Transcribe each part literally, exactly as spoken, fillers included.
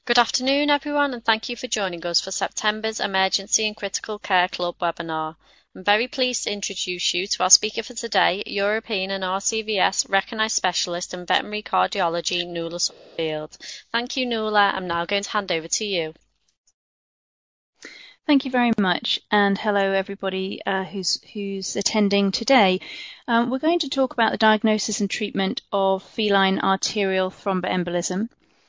Good afternoon, everyone, and thank you for joining us for September's Emergency and Critical Care Club webinar. I'm very pleased to introduce you to our speaker for today, European and R C V S recognised specialist in veterinary cardiology, Nuala Summerfield. Thank you, Nuala. I'm now going to hand over to you. Thank you very much, and hello everybody uh, who's who's attending today. Um, we're going to talk about the diagnosis and treatment of feline arterial thromboembolism.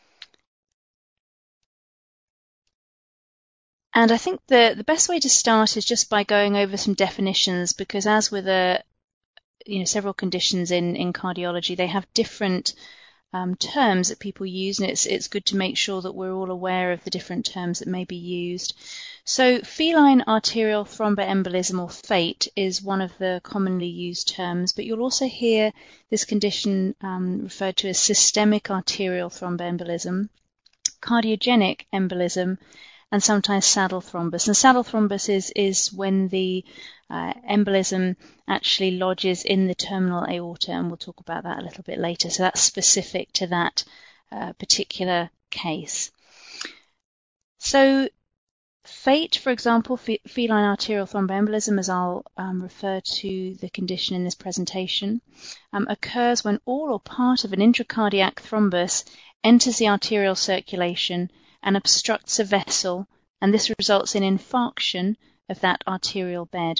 And I think the, the best way to start is just by going over some definitions, because as with a, you know, several conditions in, in cardiology, they have different um, terms that people use, and it's, it's good to make sure that we're all aware of the different terms that may be used. So feline arterial thromboembolism, or FATE, is one of the commonly used terms, but you'll also hear this condition um, referred to as systemic arterial thromboembolism, cardiogenic embolism, and sometimes saddle thrombus. And saddle thrombus is, is when the uh, embolism actually lodges in the terminal aorta, and we'll talk about that a little bit later. So that's specific to that uh, particular case. So FATE, for example, feline arterial thromboembolism, as I'll um, refer to the condition in this presentation, um, occurs when all or part of an intracardiac thrombus enters the arterial circulation and obstructs a vessel, and this results in infarction of that arterial bed.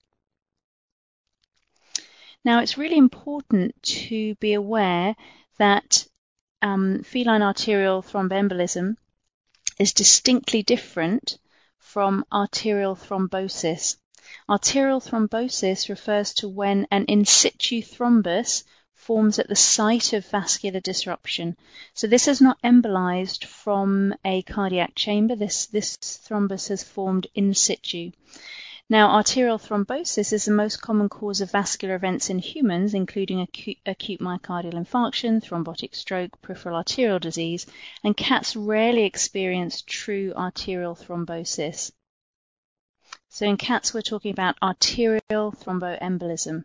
Now, it's really important to be aware that um, feline arterial thromboembolism is distinctly different from arterial thrombosis. Arterial thrombosis refers to when an in situ thrombus forms at the site of vascular disruption. So this is not embolized from a cardiac chamber. This, this thrombus has formed in situ. Now, arterial thrombosis is the most common cause of vascular events in humans, including acute, acute myocardial infarction, thrombotic stroke, peripheral arterial disease, and cats rarely experience true arterial thrombosis. So in cats, we're talking about arterial thromboembolism.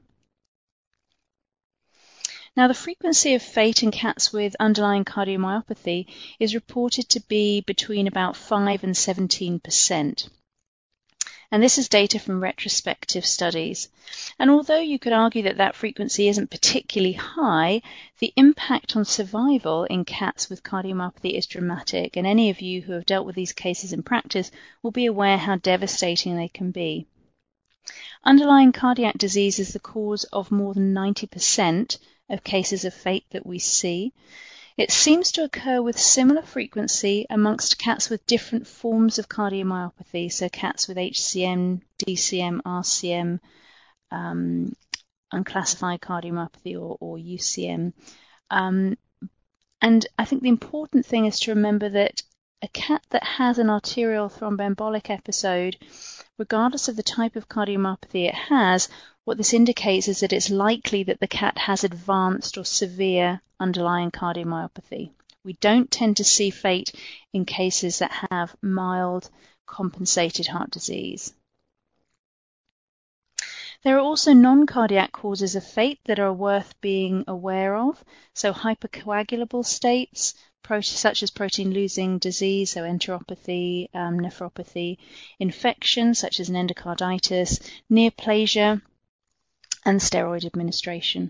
Now, the frequency of FATE in cats with underlying cardiomyopathy is reported to be between about five and seventeen percent. And this is data from retrospective studies. And although you could argue that that frequency isn't particularly high, the impact on survival in cats with cardiomyopathy is dramatic. And any of you who have dealt with these cases in practice will be aware how devastating they can be. Underlying cardiac disease is the cause of more than ninety percent of cases of FATE that we see. It seems to occur with similar frequency amongst cats with different forms of cardiomyopathy, so cats with H C M, D C M, R C M, um, unclassified cardiomyopathy, or, or U C M. Um, and I think the important thing is to remember that a cat that has an arterial thromboembolic episode, regardless of the type of cardiomyopathy it has, what this indicates is that it's likely that the cat has advanced or severe underlying cardiomyopathy. We don't tend to see FATE in cases that have mild compensated heart disease. There are also non-cardiac causes of FATE that are worth being aware of, so hypercoagulable states, such as protein-losing disease, so enteropathy, um, nephropathy, infection, such as an endocarditis, neoplasia, and steroid administration.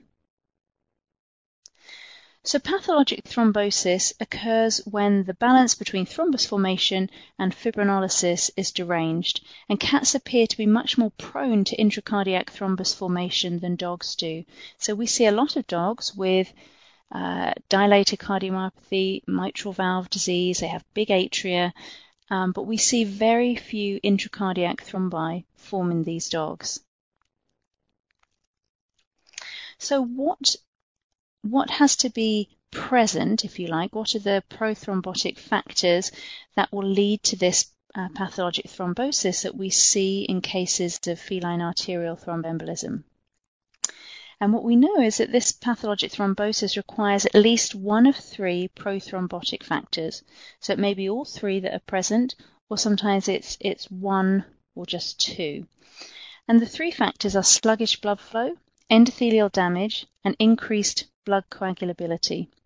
So pathologic thrombosis occurs when the balance between thrombus formation and fibrinolysis is deranged, and cats appear to be much more prone to intracardiac thrombus formation than dogs do. So we see a lot of dogs with uh, dilated cardiomyopathy, mitral valve disease, they have big atria, um, but we see very few intracardiac thrombi form in these dogs. So what, what has to be present, if you like? What are the prothrombotic factors that will lead to this uh, pathologic thrombosis that we see in cases of feline arterial thromboembolism? And what we know is that this pathologic thrombosis requires at least one of three prothrombotic factors. So it may be all three that are present, or sometimes it's, it's one or just two. And the three factors are sluggish blood flow, endothelial damage, and increased blood coagulability.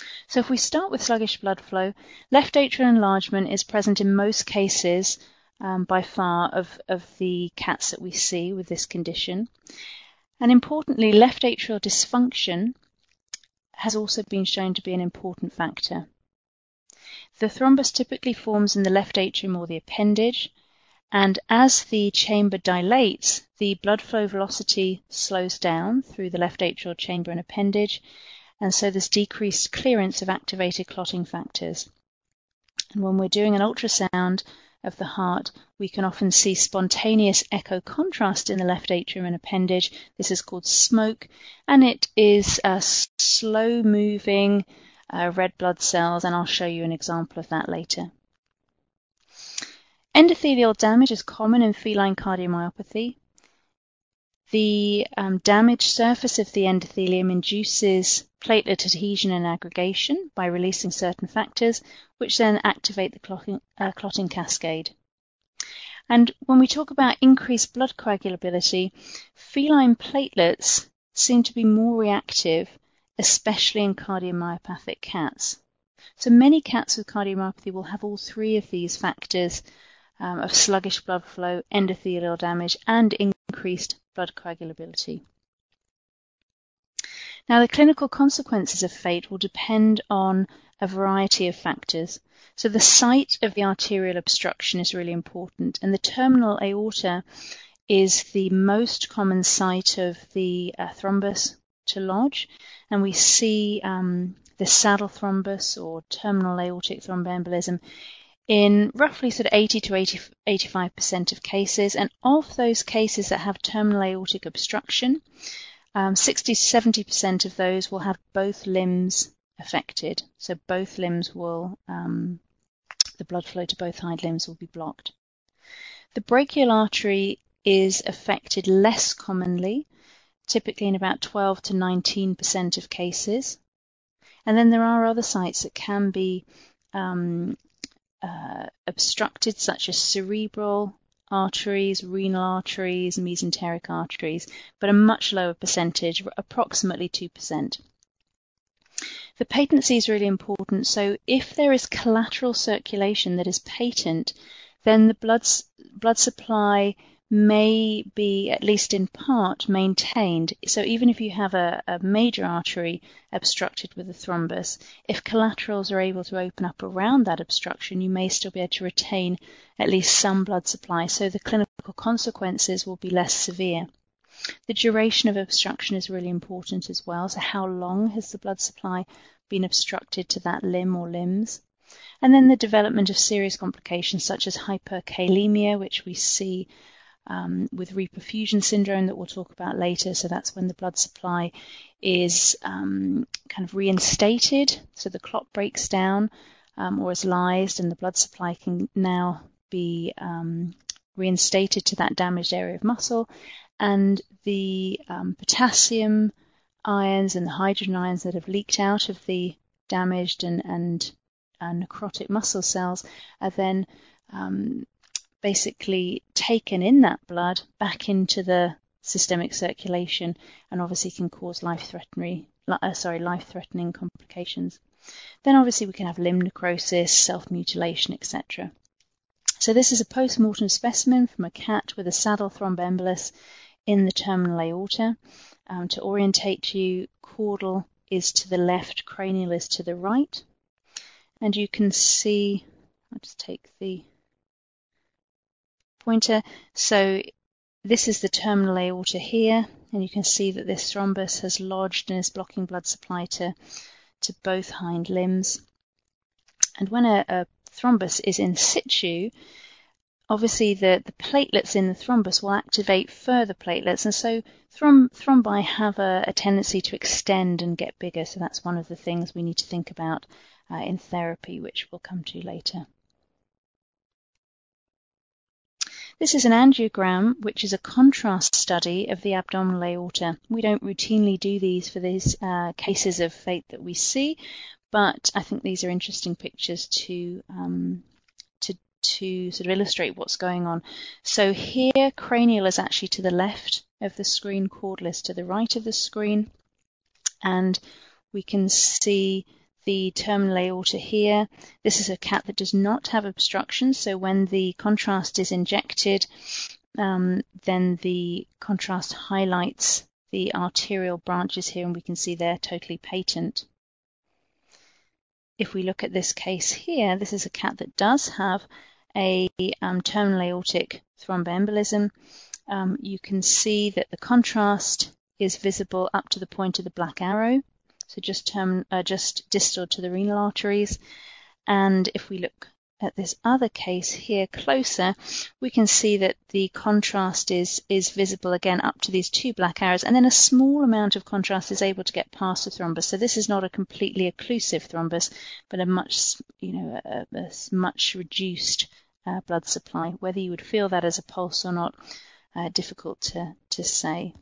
So if we start with sluggish blood flow, left atrial enlargement is present in most cases um, by far of, of the cats that we see with this condition. And importantly, left atrial dysfunction has also been shown to be an important factor. The thrombus typically forms in the left atrium or the appendage, and as the chamber dilates, the blood flow velocity slows down through the left atrial chamber and appendage, and so there's decreased clearance of activated clotting factors. And when we're doing an ultrasound of the heart, we can often see spontaneous echo contrast in the left atrium and appendage. This is called smoke, and it is a slow-moving uh, red blood cells, and I'll show you an example of that later. Endothelial damage is common in feline cardiomyopathy. The um, damaged surface of the endothelium induces platelet adhesion and aggregation by releasing certain factors, which then activate the clotting, uh, clotting cascade. And when we talk about increased blood coagulability, feline platelets seem to be more reactive, especially in cardiomyopathic cats. So many cats with cardiomyopathy will have all three of these factors um, of sluggish blood flow, endothelial damage, and increased blood coagulability. Now, the clinical consequences of FATE will depend on a variety of factors. So the site of the arterial obstruction is really important, and the terminal aorta is the most common site of the uh, thrombus to lodge, and we see um, the saddle thrombus or terminal aortic thromboembolism in roughly sort of eighty to eighty-five percent of cases, and of those cases that have terminal aortic obstruction, um, sixty to seventy percent of those will have both limbs affected. So both limbs will, um, the blood flow to both hind limbs will be blocked. The brachial artery is affected less commonly, typically in about twelve to nineteen percent of cases. And then there are other sites that can be um, uh, obstructed, such as cerebral arteries, renal arteries, mesenteric arteries, but a much lower percentage, approximately two percent. The patency is really important. So if there is collateral circulation that is patent, then the blood, blood supply may be, at least in part, maintained. So even if you have a, a major artery obstructed with a thrombus, if collaterals are able to open up around that obstruction, you may still be able to retain at least some blood supply, so the clinical consequences will be less severe. The duration of obstruction is really important as well. So how long has the blood supply been obstructed to that limb or limbs? And then the development of serious complications such as hyperkalemia, which we see um, with reperfusion syndrome that we'll talk about later. So that's when the blood supply is um, kind of reinstated. So the clot breaks down um, or is lysed, and the blood supply can now be um, reinstated to that damaged area of muscle. And the um, potassium ions and the hydrogen ions that have leaked out of the damaged and, and, and necrotic muscle cells are then um, basically taken in that blood back into the systemic circulation, and obviously can cause life-threatening, uh, sorry, life-threatening complications. Then obviously we can have limb necrosis, self-mutilation, et cetera. So this is a post-mortem specimen from a cat with a saddle thromboembolus in the terminal aorta. Um, to orientate you, caudal is to the left, cranial is to the right. And you can see, I'll just take the pointer. So this is the terminal aorta here, and you can see that this thrombus has lodged and is blocking blood supply to, to both hind limbs. And when a, a thrombus is in situ, obviously the, the platelets in the thrombus will activate further platelets, and so throm thrombi have a, a tendency to extend and get bigger, so that's one of the things we need to think about uh, in therapy, which we'll come to later. This is an angiogram, which is a contrast study of the abdominal aorta. We don't routinely do these for these uh, cases of FATE that we see, but I think these are interesting pictures to um, to to sort of illustrate what's going on. So here, cranial is actually to the left of the screen, caudal is to the right of the screen, and we can see the terminal aorta here. This is a cat that does not have obstruction, so when the contrast is injected, um, then the contrast highlights the arterial branches here, and we can see they're totally patent. If we look at this case here, this is a cat that does have a um, terminal aortic thromboembolism. Um, you can see that the contrast is visible up to the point of the black arrow, so just, term, uh, just distal to the renal arteries. And if we look at this other case here closer, we can see that the contrast is, is visible again up to these two black arrows, and then a small amount of contrast is able to get past the thrombus. So this is not a completely occlusive thrombus, but a much, you know, a, a much reduced uh, blood supply. Whether you would feel that as a pulse or not, uh, difficult to, to say.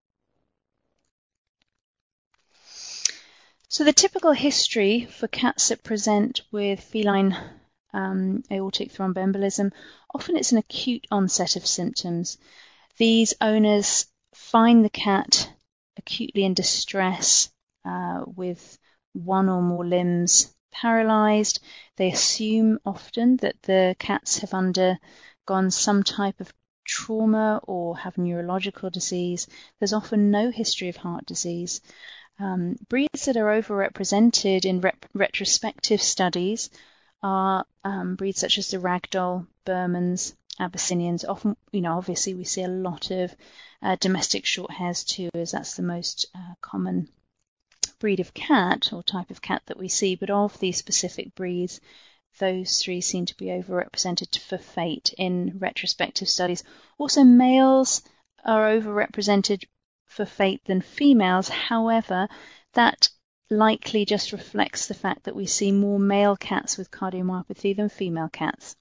So the typical history for cats that present with feline Um, aortic thromboembolism, often it's an acute onset of symptoms. These owners find the cat acutely in distress uh, with one or more limbs paralyzed. They assume often that the cats have undergone some type of trauma or have neurological disease. There's often no history of heart disease. Um, breeds that are overrepresented in rep- retrospective studies are um, breeds such as the Ragdoll, Burmans, Abyssinians. Often, you know, obviously we see a lot of uh, domestic short hairs too, as that's the most uh, common breed of cat or type of cat that we see. But of these specific breeds, those three seem to be overrepresented for fate in retrospective studies. Also, males are overrepresented for fate than females. However, that likely just reflects the fact that we see more male cats with cardiomyopathy than female cats.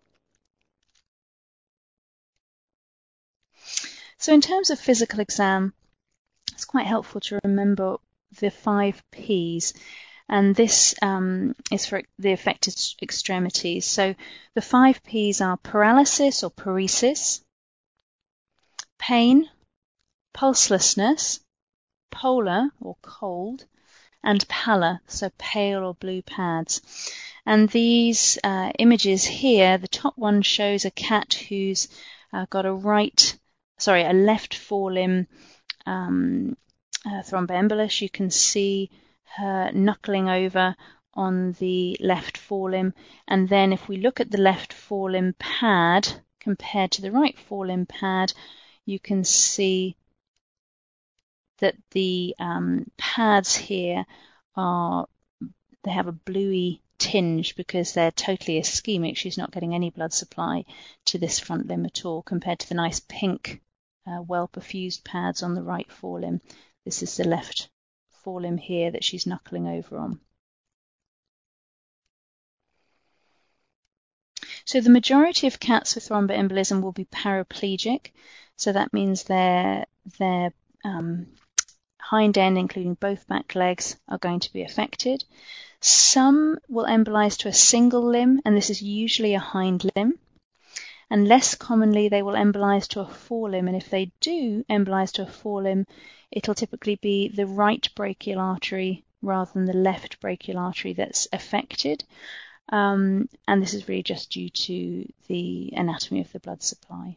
So in terms of physical exam, it's quite helpful to remember the five P's, and this um, is for the affected extremities. So the five P's are paralysis or paresis, pain, pulselessness, polar or cold, and pallor, so pale or blue pads. And these uh, images here, the top one shows a cat who's uh, got a right, sorry, a left forelimb um, uh, thromboembolus. You can see her knuckling over on the left forelimb. And then if we look at the left forelimb pad compared to the right forelimb pad, you can see that the um, pads here are, they have a bluey tinge because they're totally ischemic. She's not getting any blood supply to this front limb at all, compared to the nice pink, uh, well-perfused pads on the right forelimb. This is the left forelimb here that she's knuckling over on. So the majority of cats with thromboembolism will be paraplegic. So that means their, their um, hind end, including both back legs, are going to be affected. Some will embolize to a single limb, and this is usually a hind limb. And less commonly, they will embolize to a forelimb. And if they do embolize to a forelimb, it'll typically be the right brachial artery rather than the left brachial artery that's affected. Um, and this is really just due to the anatomy of the blood supply.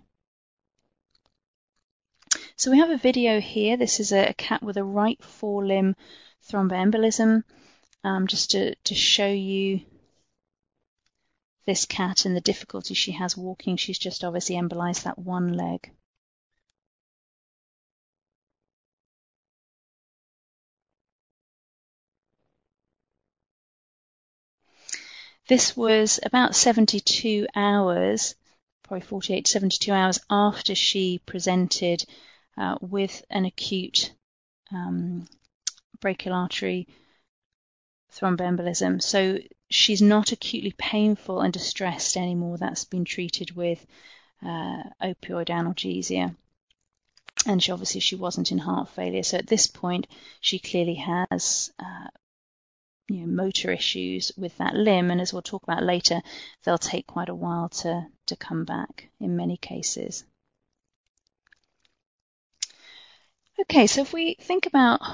So we have a video here. This is a, a cat with a right forelimb thromboembolism, um, just to, to show you this cat and the difficulty she has walking. She's just obviously embolized that one leg. This was about seventy-two hours, probably forty-eight to seventy-two hours after she presented uh, with an acute um, brachial artery thromboembolism. So she's not acutely painful and distressed anymore. That's been treated with uh, opioid analgesia. And she obviously she wasn't in heart failure. So at this point, she clearly has uh, you know, motor issues with that limb. And as we'll talk about later, they'll take quite a while to, to come back in many cases. Okay, so if we think about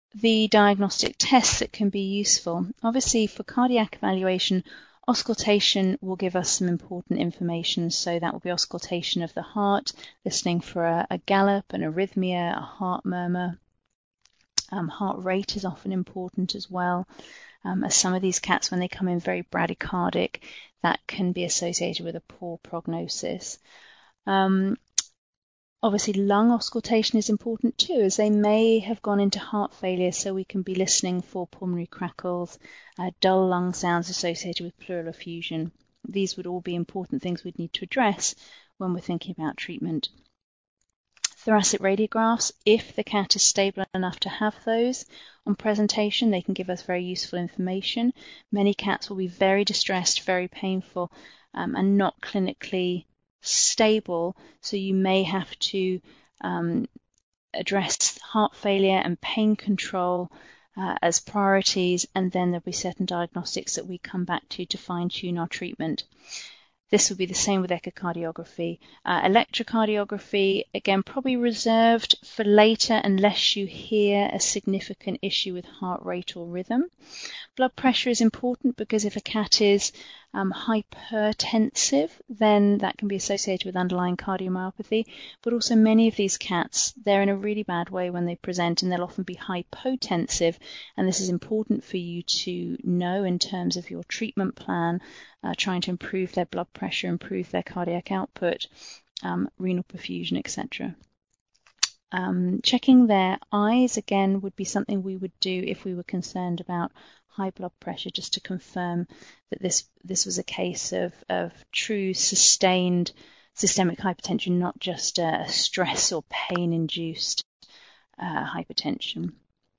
the diagnostic tests that can be useful. Obviously, for cardiac evaluation, auscultation will give us some important information. So that will be auscultation of the heart, listening for a, a gallop, an arrhythmia, a heart murmur. Um, heart rate is often important as well, um, as some of these cats, when they come in very bradycardic, that can be associated with a poor prognosis. Um, Obviously, lung auscultation is important too, as they may have gone into heart failure, so we can be listening for pulmonary crackles, uh, dull lung sounds associated with pleural effusion. These would all be important things we'd need to address when we're thinking about treatment. Thoracic radiographs, if the cat is stable enough to have those on presentation, they can give us very useful information. Many cats will be very distressed, very painful, um, and not clinically stable, so you may have to um, address heart failure and pain control uh, as priorities, and then there'll be certain diagnostics that we come back to to fine-tune our treatment. This would be the same with echocardiography. Uh, electrocardiography, again, probably reserved for later unless you hear a significant issue with heart rate or rhythm. Blood pressure is important because if a cat is um, hypertensive, then that can be associated with underlying cardiomyopathy. But also many of these cats, they're in a really bad way when they present, and they'll often be hypotensive. And this is important for you to know in terms of your treatment plan, uh, trying to improve their blood pressure, improve their cardiac output, um, renal perfusion, et cetera. Um, checking their eyes, again, would be something we would do if we were concerned about high blood pressure, just to confirm that this this was a case of, of true sustained systemic hypertension, not just a stress or pain-induced uh, hypertension.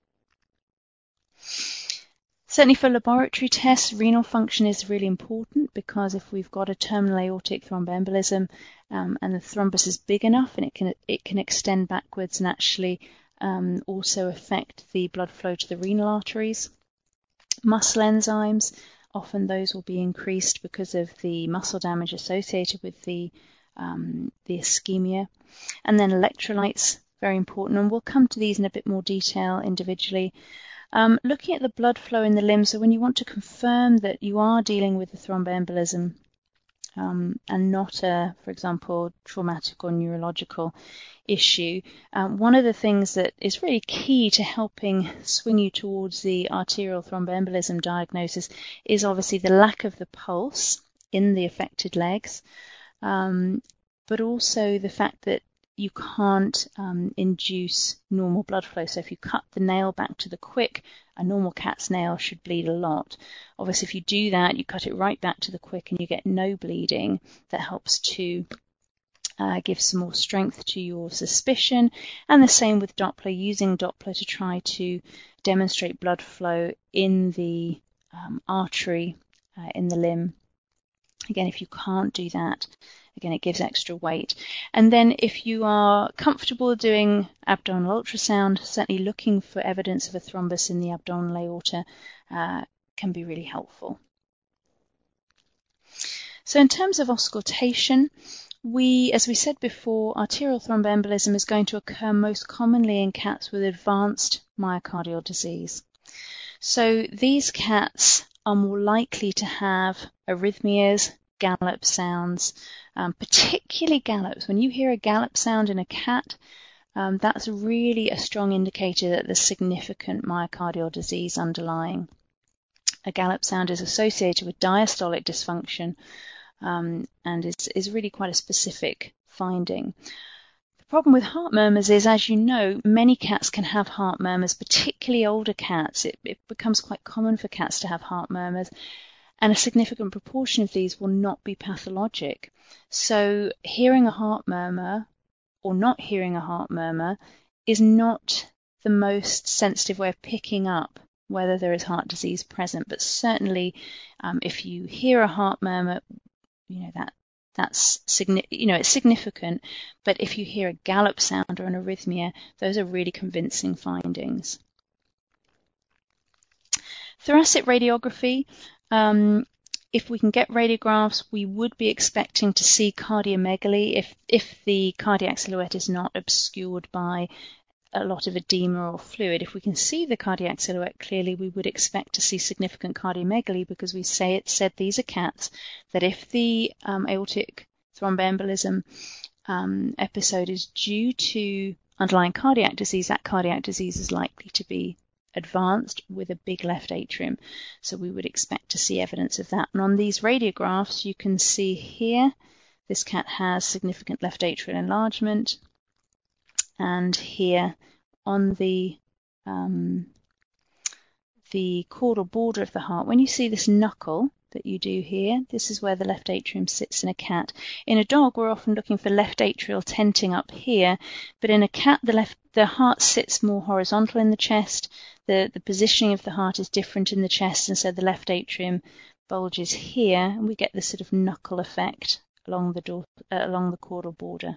Certainly for laboratory tests, renal function is really important, because if we've got a terminal aortic thromboembolism um, and the thrombus is big enough, and it can it can extend backwards and actually um, also affect the blood flow to the renal arteries. Muscle enzymes, often those will be increased because of the muscle damage associated with the um, the ischemia. And then electrolytes, very important, and we'll come to these in a bit more detail individually. Um, looking at the blood flow in the limb, so when you want to confirm that you are dealing with a thromboembolism um, and not a, for example, traumatic or neurological issue, um, one of the things that is really key to helping swing you towards the arterial thromboembolism diagnosis is obviously the lack of the pulse in the affected legs, um, but also the fact that you can't um, induce normal blood flow. So if you cut the nail back to the quick, a normal cat's nail should bleed a lot. Obviously, if you do that, you cut it right back to the quick and you get no bleeding. That helps to uh, give some more strength to your suspicion. And the same with Doppler, using Doppler to try to demonstrate blood flow in the um, artery uh, in the limb. Again, if you can't do that, again, it gives extra weight. And then if you are comfortable doing abdominal ultrasound, certainly looking for evidence of a thrombus in the abdominal aorta uh, can be really helpful. So in terms of auscultation, we, as we said before, arterial thromboembolism is going to occur most commonly in cats with advanced myocardial disease. So these cats are more likely to have arrhythmias, gallop sounds, um, particularly gallops. When you hear a gallop sound in a cat, um, that's really a strong indicator that there's significant myocardial disease underlying. A gallop sound is associated with diastolic dysfunction um, and is, is really quite a specific finding. The problem with heart murmurs is, as you know, many cats can have heart murmurs, particularly older cats. It, it becomes quite common for cats to have heart murmurs, and a significant proportion of these will not be pathologic. So hearing a heart murmur or not hearing a heart murmur is not the most sensitive way of picking up whether there is heart disease present. But certainly um, if you hear a heart murmur, you know, that that's you know it's significant. But if you hear a gallop sound or an arrhythmia, those are really convincing findings. Thoracic radiography. Um, if we can get radiographs, we would be expecting to see cardiomegaly if, if the cardiac silhouette is not obscured by a lot of edema or fluid. If we can see the cardiac silhouette clearly, we would expect to see significant cardiomegaly, because we say it said these are cats that if the um, aortic thromboembolism um, episode is due to underlying cardiac disease, that cardiac disease is likely to be advanced with a big left atrium. So we would expect to see evidence of that. And on these radiographs, you can see here, this cat has significant left atrial enlargement. And here on the um, the caudal border of the heart, when you see this knuckle that you do here, this is where the left atrium sits in a cat. In a dog, we're often looking for left atrial tenting up here, but in a cat, the left the heart sits more horizontal in the chest. The, the positioning of the heart is different in the chest, and so the left atrium bulges here, and we get this sort of knuckle effect along the, door, uh, along the caudal border.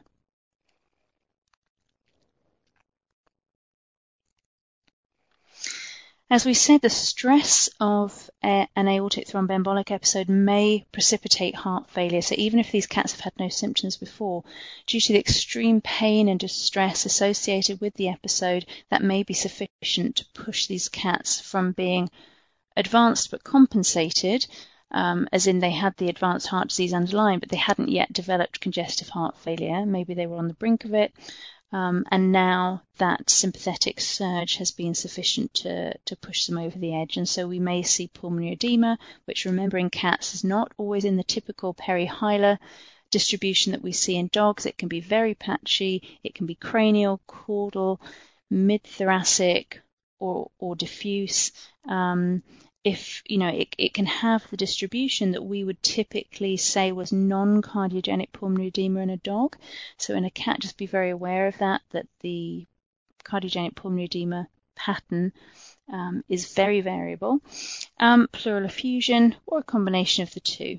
As we said, the stress of a, an aortic thromboembolic episode may precipitate heart failure. So even if these cats have had no symptoms before, due to the extreme pain and distress associated with the episode, that may be sufficient to push these cats from being advanced but compensated, um, as in they had the advanced heart disease underlying, but they hadn't yet developed congestive heart failure. Maybe they were on the brink of it. Um, and now that sympathetic surge has been sufficient to, to push them over the edge. And so we may see pulmonary edema, which, remember, in cats is not always in the typical perihilar distribution that we see in dogs. It can be very patchy. It can be cranial, caudal, mid-thoracic, or, or diffuse. Um, if, you know, it, it can have the distribution that we would typically say was non-cardiogenic pulmonary edema in a dog. So in a cat, just be very aware of that, that the cardiogenic pulmonary edema pattern um, is very variable. Um, pleural effusion, or a combination of the two.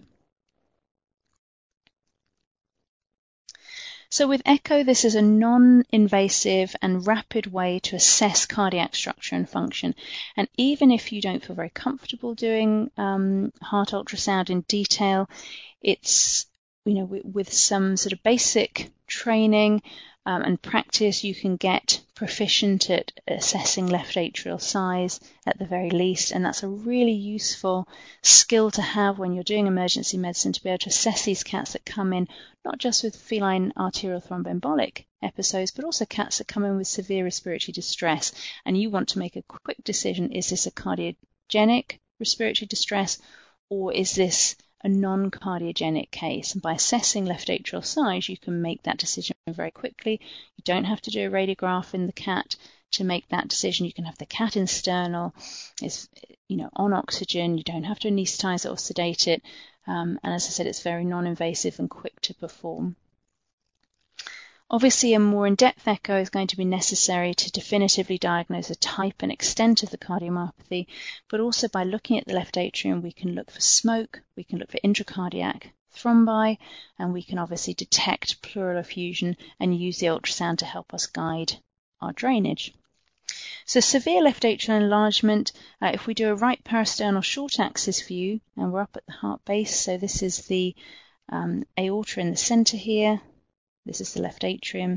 So with echo, this is a non-invasive and rapid way to assess cardiac structure and function. And even if you don't feel very comfortable doing um, heart ultrasound in detail, it's, you know, with, with some sort of basic training um, and practice, you can get proficient at assessing left atrial size at the very least. And that's a really useful skill to have when you're doing emergency medicine, to be able to assess these cats that come in not just with feline arterial thromboembolic episodes, but also cats that come in with severe respiratory distress. And you want to make a quick decision, is this a cardiogenic respiratory distress, or is this a non-cardiogenic case? And by assessing left atrial size, you can make that decision very quickly. You don't have to do a radiograph in the cat to make that decision. You can have the cat in sternal, is, you know, on oxygen. You don't have to anesthetize it or sedate it. Um, and as I said, it's very non-invasive and quick to perform. Obviously, a more in-depth echo is going to be necessary to definitively diagnose the type and extent of the cardiomyopathy, but also by looking at the left atrium, we can look for smoke, we can look for intracardiac thrombi, and we can obviously detect pleural effusion and use the ultrasound to help us guide our drainage. So severe left atrial enlargement, uh, if we do a right parasternal short axis view, and we're up at the heart base, so this is the um, aorta in the center here, this is the left atrium,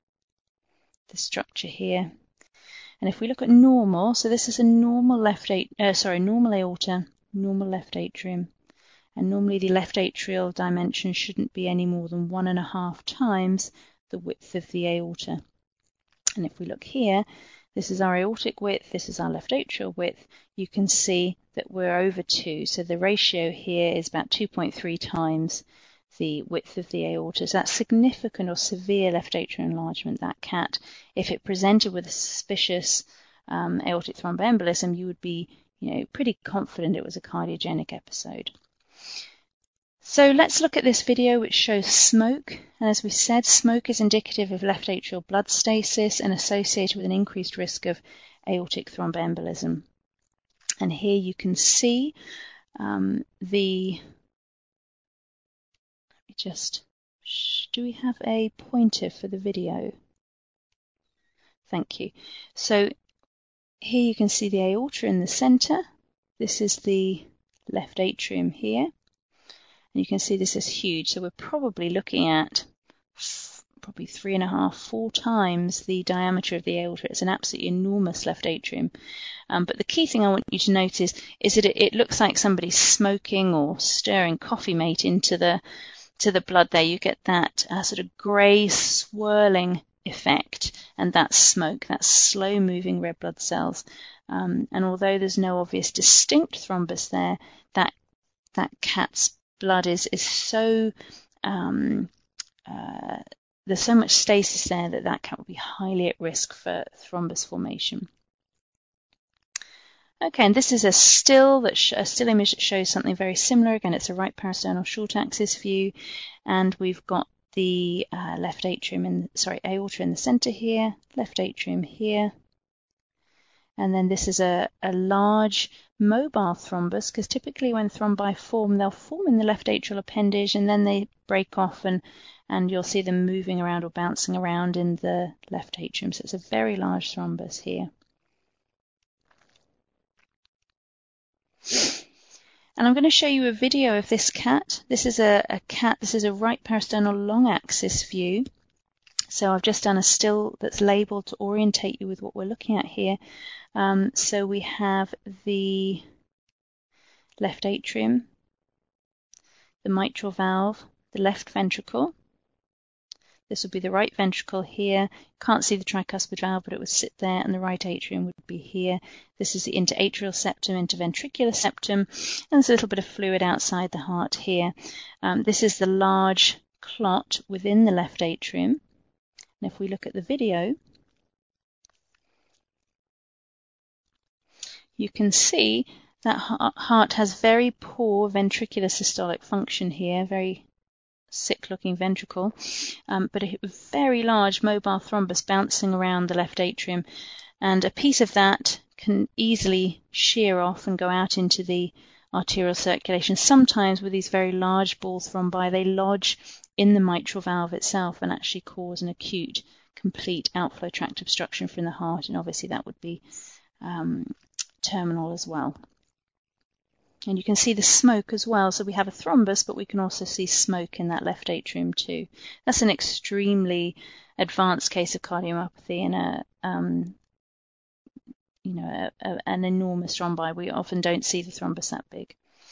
the structure here. And if we look at normal, so this is a normal left at, uh, sorry, normal aorta, normal left atrium, and normally the left atrial dimension shouldn't be any more than one and a half times the width of the aorta. And if we look here, this is our aortic width, this is our left atrial width. You can see that we're over two. So the ratio here is about two point three times the width of the aorta. So that's significant or severe left atrial enlargement, that cat. If it presented with a suspicious um, aortic thromboembolism, you would be, you know, pretty confident it was a cardiogenic episode. So let's look at this video which shows smoke. And as we said, smoke is indicative of left atrial blood stasis and associated with an increased risk of aortic thromboembolism. And here you can see um, the, let me just, do we have a pointer for the video? Thank you. So here you can see the aorta in the center. This is the left atrium here. And you can see this is huge, so we're probably looking at probably three and a half, four times the diameter of the aorta. It's an absolutely enormous left atrium. Um, but the key thing I want you to notice is that it, it looks like somebody's smoking or stirring coffee mate into the to the blood there. You get that uh, sort of grey swirling effect, and that's smoke. That's slow-moving red blood cells. Um, and although there's no obvious distinct thrombus there, that that cat's blood is is so um, uh, there's so much stasis there that that cat will be highly at risk for thrombus formation. Okay, and this is a still that sh a still image that shows something very similar. Again, it's a right parasternal short axis view, and we've got the uh, left atrium in sorry aorta in the center here, left atrium here, and then this is a, a large mobile thrombus, because typically when thrombi form, they'll form in the left atrial appendage and then they break off, and and you'll see them moving around or bouncing around in the left atrium. So it's a very large thrombus here. And I'm going to show you a video of this cat. This is a, a cat, this is a right parasternal long axis view. So I've just done a still that's labeled to orientate you with what we're looking at here. Um, so we have the left atrium, the mitral valve, the left ventricle. This would be the right ventricle here. Can't see the tricuspid valve, but it would sit there, and the right atrium would be here. This is the interatrial septum, interventricular septum, and there's a little bit of fluid outside the heart here. Um, this is the large clot within the left atrium. And if we look at the video, you can see that heart has very poor ventricular systolic function here, very sick-looking ventricle, um, but a very large mobile thrombus bouncing around the left atrium, and a piece of that can easily shear off and go out into the arterial circulation. Sometimes with these very large ball thrombi, they lodge in the mitral valve itself and actually cause an acute, complete outflow tract obstruction from the heart, and obviously that would be um, terminal as well. And you can see the smoke as well. So we have a thrombus, but we can also see smoke in that left atrium too. That's an extremely advanced case of cardiomyopathy and a, um, you know, a, a, an enormous thrombi. We often don't see the thrombus that big.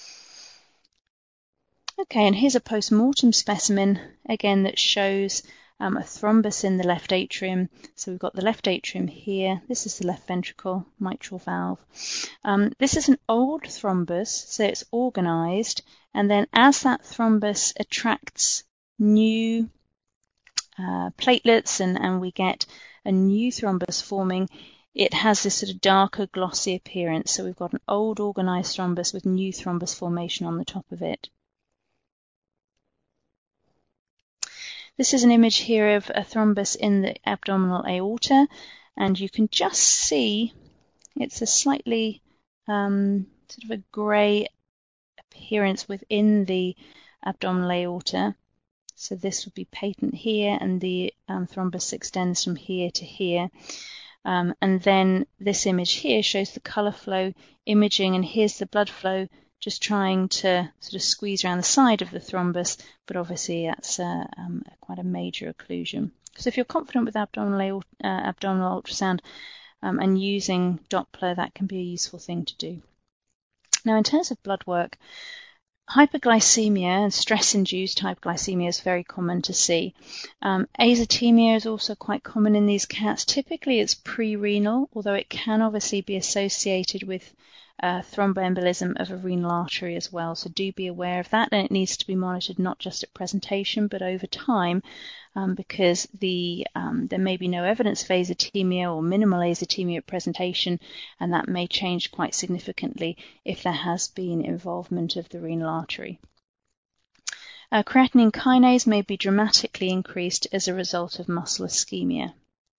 Okay, and here's a post-mortem specimen again that shows Um, a thrombus in the left atrium. So we've got the left atrium here. This is the left ventricle, mitral valve. Um, this is an old thrombus, so it's organized, and then as that thrombus attracts new uh, platelets and, and we get a new thrombus forming, it has this sort of darker, glossy appearance. So we've got an old organized thrombus with new thrombus formation on the top of it. This is an image here of a thrombus in the abdominal aorta, and you can just see it's a slightly um, sort of a grey appearance within the abdominal aorta. So this would be patent here, and the um, thrombus extends from here to here. Um, and then this image here shows the colour flow imaging, and here's the blood flow just trying to sort of squeeze around the side of the thrombus, but obviously that's uh, um, quite a major occlusion. So if you're confident with abdominal, uh, abdominal ultrasound um, and using Doppler, that can be a useful thing to do. Now in terms of blood work, hyperglycemia and stress-induced hyperglycemia is very common to see. Um, azotemia is also quite common in these cats. Typically it's pre-renal, although it can obviously be associated with Uh, thromboembolism of a renal artery as well. So do be aware of that, and it needs to be monitored not just at presentation but over time, um, because the um, there may be no evidence of azotemia or minimal azotemia at presentation, and that may change quite significantly if there has been involvement of the renal artery. Uh, creatinine kinase may be dramatically increased as a result of muscle ischemia.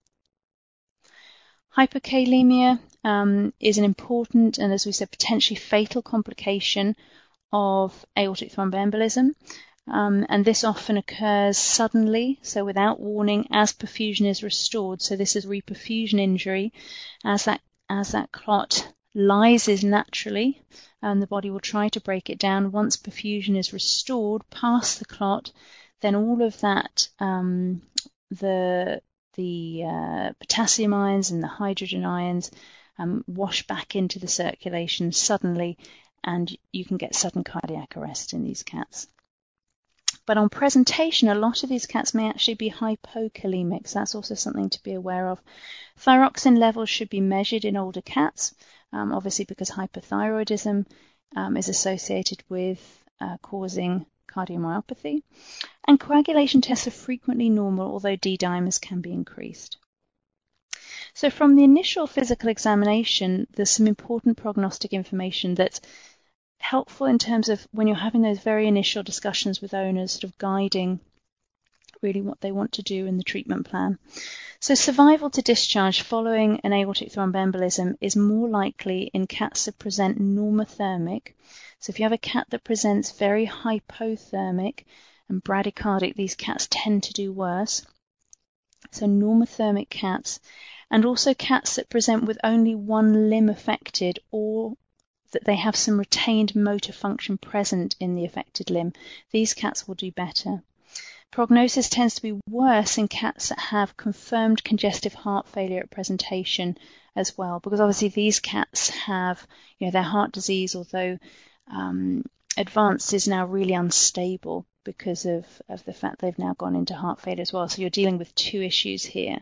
Hyperkalemia um, is an important and, as we said, potentially fatal complication of aortic thromboembolism. Um, and this often occurs suddenly, so without warning, as perfusion is restored. So this is reperfusion injury. As that, as that clot lyses naturally, and the body will try to break it down. Once perfusion is restored past the clot, then all of that um, the the uh, potassium ions and the hydrogen ions um, wash back into the circulation suddenly, and you can get sudden cardiac arrest in these cats. But on presentation, a lot of these cats may actually be hypokalemic, so that's also something to be aware of. Thyroxine levels should be measured in older cats, um, obviously because hypothyroidism um, is associated with uh, causing cardiomyopathy. And coagulation tests are frequently normal, although D-dimers can be increased. So from the initial physical examination, there's some important prognostic information that's helpful in terms of when you're having those very initial discussions with owners, sort of guiding really what they want to do in the treatment plan. So survival to discharge following an aortic thromboembolism is more likely in cats that present normothermic. So if you have a cat that presents very hypothermic and bradycardic, these cats tend to do worse. So normothermic cats, and also cats that present with only one limb affected, or that they have some retained motor function present in the affected limb. These cats will do better. Prognosis tends to be worse in cats that have confirmed congestive heart failure at presentation as well, because obviously these cats have, you know, their heart disease, although um, advanced, is now really unstable because of, of the fact they've now gone into heart failure as well. So you're dealing with two issues here.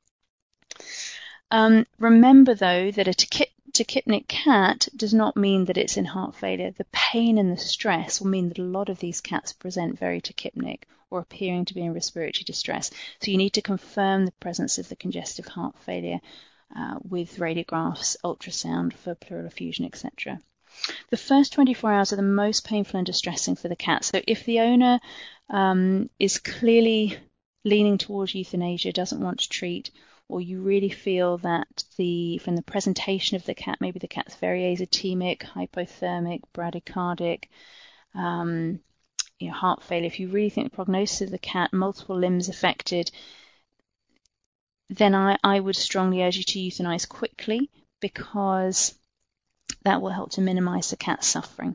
Um, remember, though, that a tachy- tachypnic cat does not mean that it's in heart failure. The pain and the stress will mean that a lot of these cats present very tachypnic or appearing to be in respiratory distress. So you need to confirm the presence of the congestive heart failure uh, with radiographs, ultrasound for pleural effusion, et cetera. The first twenty-four hours are the most painful and distressing for the cat. So if the owner um, is clearly leaning towards euthanasia, doesn't want to treat, or you really feel that the from the presentation of the cat, maybe the cat's very azotemic, hypothermic, bradycardic, um, you know, heart failure, if you really think the prognosis of the cat, multiple limbs affected, then I, I would strongly urge you to euthanize quickly, because that will help to minimize the cat's suffering.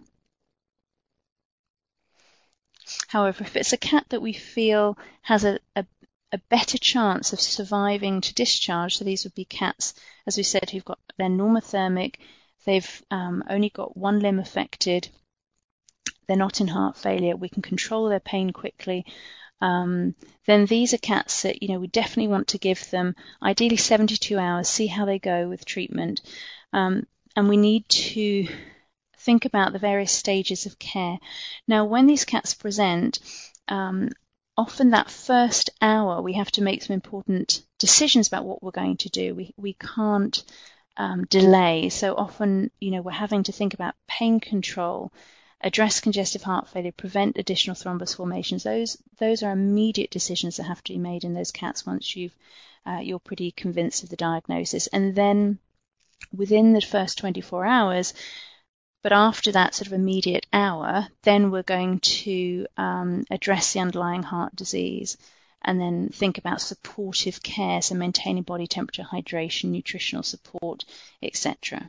However, if it's a cat that we feel has a, a a better chance of surviving to discharge, so these would be cats, as we said, who've got, they're normothermic, they've um, only got one limb affected, they're not in heart failure, we can control their pain quickly, um, then these are cats that, you know, we definitely want to give them ideally seventy-two hours, see how they go with treatment, um, and we need to think about the various stages of care. Now, when these cats present, um, often that first hour we have to make some important decisions about what we're going to do. We we can't um, delay. So often, you know, we're having to think about pain control, address congestive heart failure, prevent additional thrombus formations. Those those are immediate decisions that have to be made in those cats once you've uh, you're pretty convinced of the diagnosis. And then within the first twenty-four hours, but after that sort of immediate hour, then we're going to um, address the underlying heart disease and then think about supportive care, so maintaining body temperature, hydration, nutritional support, et cetera.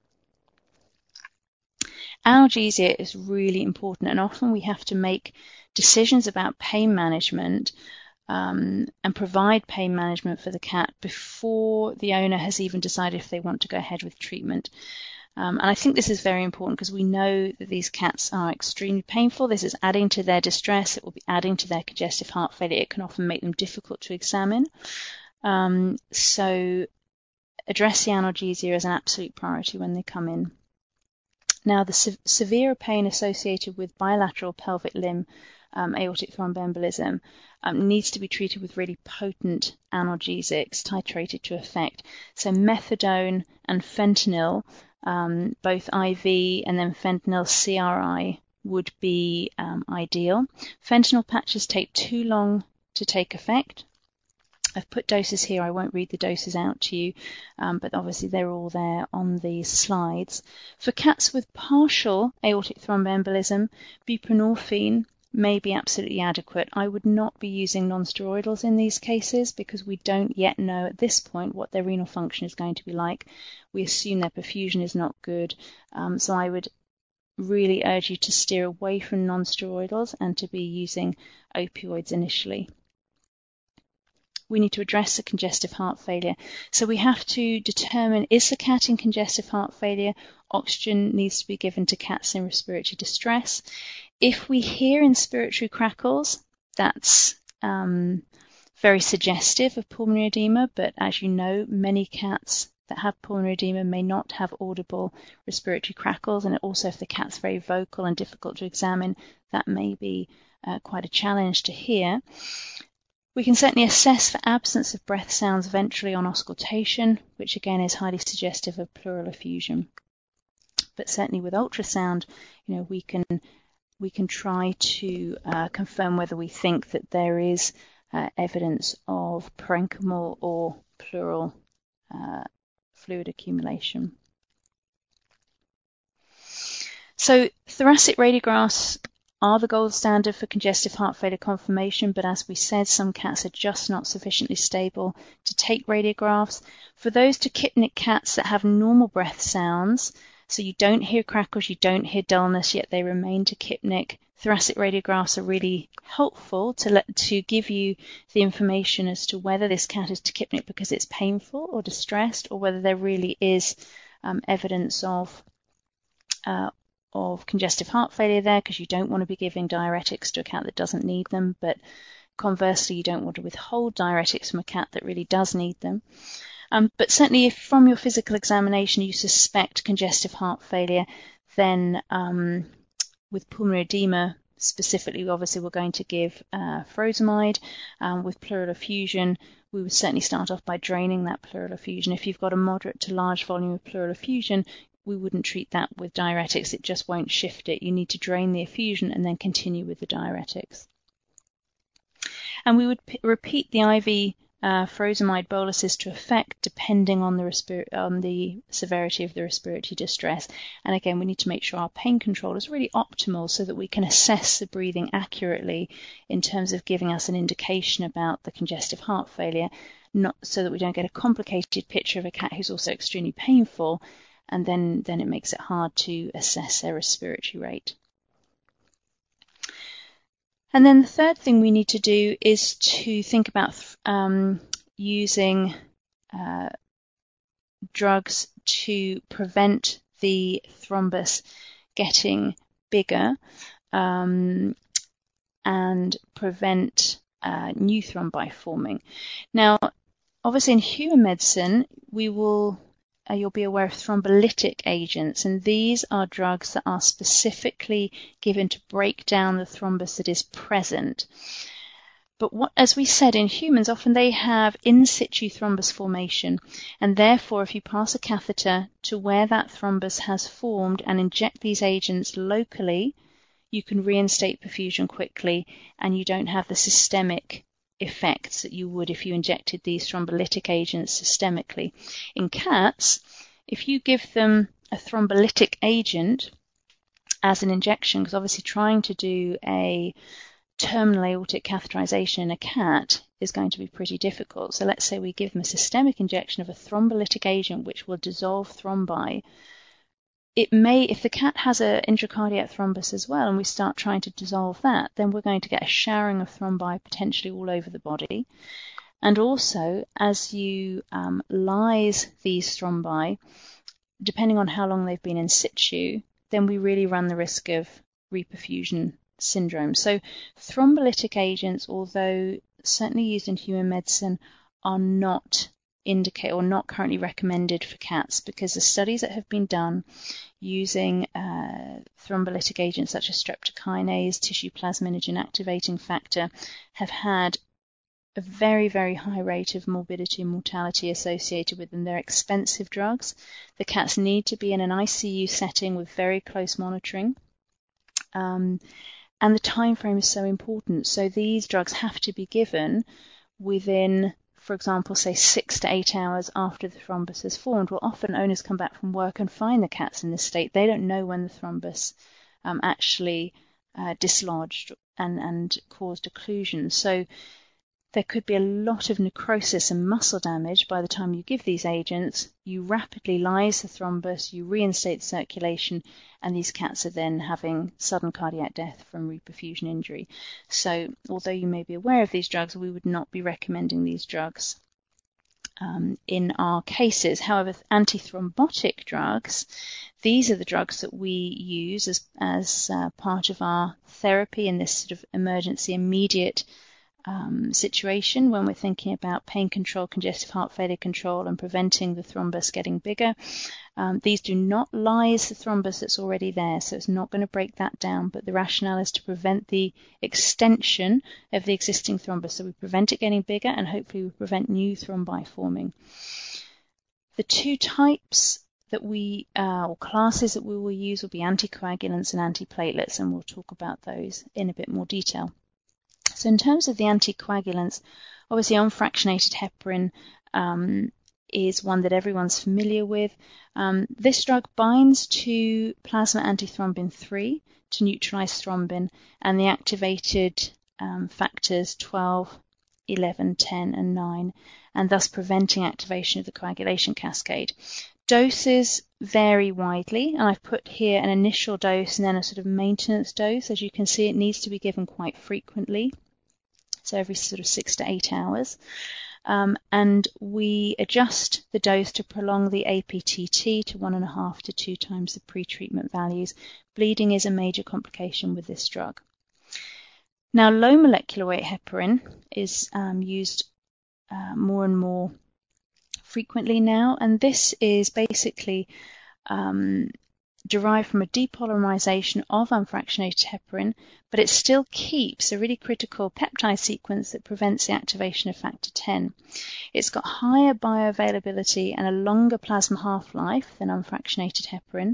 Analgesia is really important, and often we have to make decisions about pain management um, and provide pain management for the cat before the owner has even decided if they want to go ahead with treatment. Um, and I think this is very important because we know that these cats are extremely painful. This is adding to their distress. It will be adding to their congestive heart failure. It can often make them difficult to examine. Um, so address the analgesia as an absolute priority when they come in. Now, the se- severe pain associated with bilateral pelvic limb um, aortic thromboembolism um, needs to be treated with really potent analgesics titrated to effect. So methadone and fentanyl, Um, both I V and then fentanyl C R I would be um, ideal. Fentanyl patches take too long to take effect. I've put doses here. I won't read the doses out to you, um, but obviously they're all there on the slides. For cats with partial aortic thromboembolism, buprenorphine may be absolutely adequate. I would not be using non-steroidals in these cases because we don't yet know at this point what their renal function is going to be like. We assume their perfusion is not good, um, so I would really urge you to steer away from non-steroidals and to be using opioids initially. we need to address the congestive heart failure. So we have to determine, is the cat in congestive heart failure? Oxygen needs to be given to cats in respiratory distress. If we hear inspiratory crackles, that's um, very suggestive of pulmonary edema, but as you know, many cats that have pulmonary edema may not have audible respiratory crackles, and also if the cat's very vocal and difficult to examine, that may be uh, quite a challenge to hear. We can certainly assess for absence of breath sounds ventrally on auscultation, which again is highly suggestive of pleural effusion. But certainly with ultrasound, you know, we can we can try to uh, confirm whether we think that there is uh, evidence of parenchymal or pleural uh, fluid accumulation. So thoracic radiographs are the gold standard for congestive heart failure confirmation, but as we said, some cats are just not sufficiently stable to take radiographs. For those tachypnic cats that have normal breath sounds, so you don't hear crackles, you don't hear dullness, yet they remain tachypnic, thoracic radiographs are really helpful to let, to give you the information as to whether this cat is tachypnic because it's painful or distressed, or whether there really is um, evidence of uh, of congestive heart failure there, because you don't want to be giving diuretics to a cat that doesn't need them, but conversely you don't want to withhold diuretics from a cat that really does need them. Um, but certainly if from your physical examination you suspect congestive heart failure, then um, with pulmonary edema specifically, obviously we're going to give uh, furosemide. Um, with pleural effusion, we would certainly start off by draining that pleural effusion. If you've got a moderate to large volume of pleural effusion, we wouldn't treat that with diuretics. It just won't shift it. You need to drain the effusion and then continue with the diuretics. And we would p- repeat the I V uh, furosemide boluses to effect depending on the, respir- on the severity of the respiratory distress. And again, we need to make sure our pain control is really optimal so that we can assess the breathing accurately in terms of giving us an indication about the congestive heart failure, not so that we don't get a complicated picture of a cat who's also extremely painful, and then, then it makes it hard to assess their respiratory rate. And then the third thing we need to do is to think about um, using uh, drugs to prevent the thrombus getting bigger um, and prevent uh, new thrombi forming. Now, obviously in human medicine, we will Uh, you'll be aware of thrombolytic agents, and these are drugs that are specifically given to break down the thrombus that is present. But what, as we said, in humans, often they have in situ thrombus formation, and therefore if you pass a catheter to where that thrombus has formed and inject these agents locally, you can reinstate perfusion quickly, and you don't have the systemic effects that you would if you injected these thrombolytic agents systemically. In cats, if you give them a thrombolytic agent as an injection, because obviously trying to do a terminal aortic catheterization in a cat is going to be pretty difficult. So let's say we give them a systemic injection of a thrombolytic agent which will dissolve thrombi. It may, if the cat has an intracardiac thrombus as well, and we start trying to dissolve that, then we're going to get a showering of thrombi potentially all over the body. And also, as you um, lyse these thrombi, depending on how long they've been in situ, then we really run the risk of reperfusion syndrome. So thrombolytic agents, although certainly used in human medicine, are not indicate or not currently recommended for cats, because the studies that have been done using uh, thrombolytic agents such as streptokinase, tissue plasminogen activating factor, have had a very, very high rate of morbidity and mortality associated with them. They're expensive drugs. The cats need to be in an I C U setting with very close monitoring. Um, and the time frame is so important. So these drugs have to be given within, for example, say six to eight hours after the thrombus has formed. Well, often owners come back from work and find the cats in this state. They don't know when the thrombus um, actually uh, dislodged and, and caused occlusion. So there could be a lot of necrosis and muscle damage by the time you give these agents. You rapidly lyse the thrombus, you reinstate the circulation, and these cats are then having sudden cardiac death from reperfusion injury. So although you may be aware of these drugs, we would not be recommending these drugs um, in our cases. However, antithrombotic drugs, these are the drugs that we use as, as uh, part of our therapy in this sort of emergency immediate Um, situation when we're thinking about pain control, congestive heart failure control, and preventing the thrombus getting bigger. Um, these do not lyse the thrombus that's already there, so it's not going to break that down, but the rationale is to prevent the extension of the existing thrombus. So we prevent it getting bigger, and hopefully we prevent new thrombi forming. The two types that we, uh, or classes that we will use will be anticoagulants and antiplatelets, and we'll talk about those in a bit more detail. So in terms of the anticoagulants, obviously unfractionated heparin um, is one that everyone's familiar with. Um, this drug binds to plasma antithrombin three to neutralize thrombin and the activated um, factors twelve, eleven, ten, and nine, and thus preventing activation of the coagulation cascade. Doses vary widely, and I've put here an initial dose and then a sort of maintenance dose. As you can see, it needs to be given quite frequently, so every sort of six to eight hours. Um, and we adjust the dose to prolong the A P T T to one and a half to two times the pre-treatment values. Bleeding is a major complication with this drug. Now, low molecular weight heparin is um, used uh, more and more frequently now, and this is basically um, derived from a depolymerization of unfractionated heparin, but it still keeps a really critical peptide sequence that prevents the activation of factor ten. It's got higher bioavailability and a longer plasma half-life than unfractionated heparin,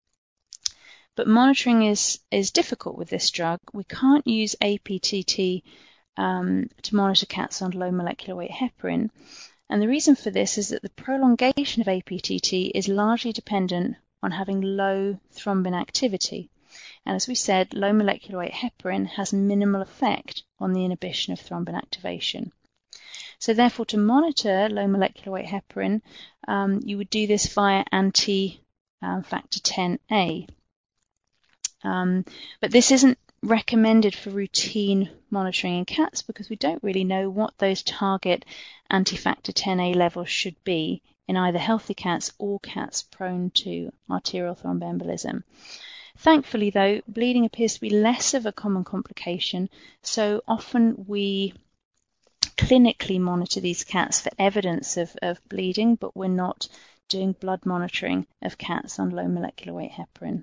but monitoring is, is difficult with this drug. We can't use A P T T um, to monitor cats on low molecular weight heparin, and the reason for this is that the prolongation of A P T T is largely dependent on having low thrombin activity. And as we said, low molecular weight heparin has minimal effect on the inhibition of thrombin activation. So therefore, to monitor low molecular weight heparin, um, you would do this via anti-factor ten A. Um, but this isn't recommended for routine monitoring in cats because we don't really know what those target anti-factor ten A levels should be in either healthy cats or cats prone to arterial thromboembolism. Thankfully, though, bleeding appears to be less of a common complication, so often we clinically monitor these cats for evidence of, of bleeding, but we're not doing blood monitoring of cats on low molecular weight heparin.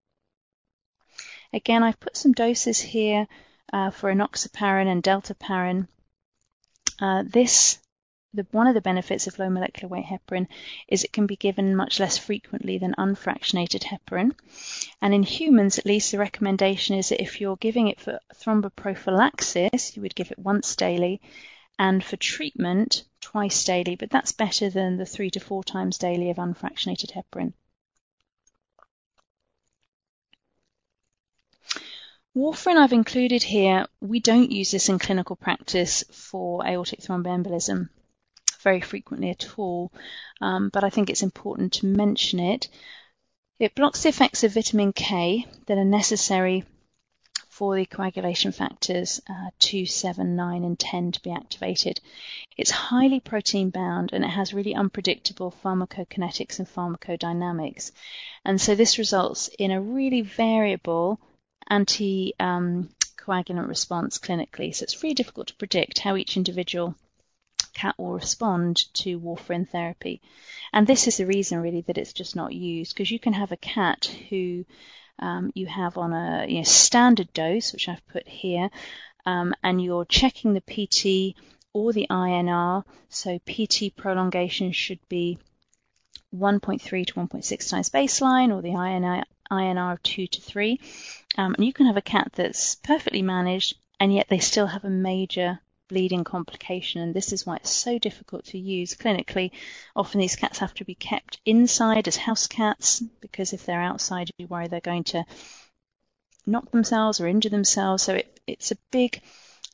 Again, I've put some doses here uh, for enoxaparin and deltaparin. Uh, this The, one of the benefits of low molecular weight heparin is it can be given much less frequently than unfractionated heparin. And in humans, at least, the recommendation is that if you're giving it for thromboprophylaxis, you would give it once daily, and for treatment, twice daily. But that's better than the three to four times daily of unfractionated heparin. Warfarin I've included here. We don't use this in clinical practice for aortic thromboembolism very frequently at all, um, but I think it's important to mention it. It blocks the effects of vitamin K that are necessary for the coagulation factors uh, two, seven, nine, and ten to be activated. It's highly protein bound and it has really unpredictable pharmacokinetics and pharmacodynamics. And so this results in a really variable anti-coagulant um, response clinically. So it's really difficult to predict how each individual cat will respond to warfarin therapy. And this is the reason really that it's just not used, because you can have a cat who um, you have on a you know, standard dose, which I've put here, um, and you're checking the P T or the I N R. So P T prolongation should be one point three to one point six times baseline, or the I N R of two to three. Um, and you can have a cat that's perfectly managed, and yet they still have a major bleeding complication, and this is why it's so difficult to use clinically. Often these cats have to be kept inside as house cats, because if they're outside, you worry they're going to knock themselves or injure themselves. So it, it's a big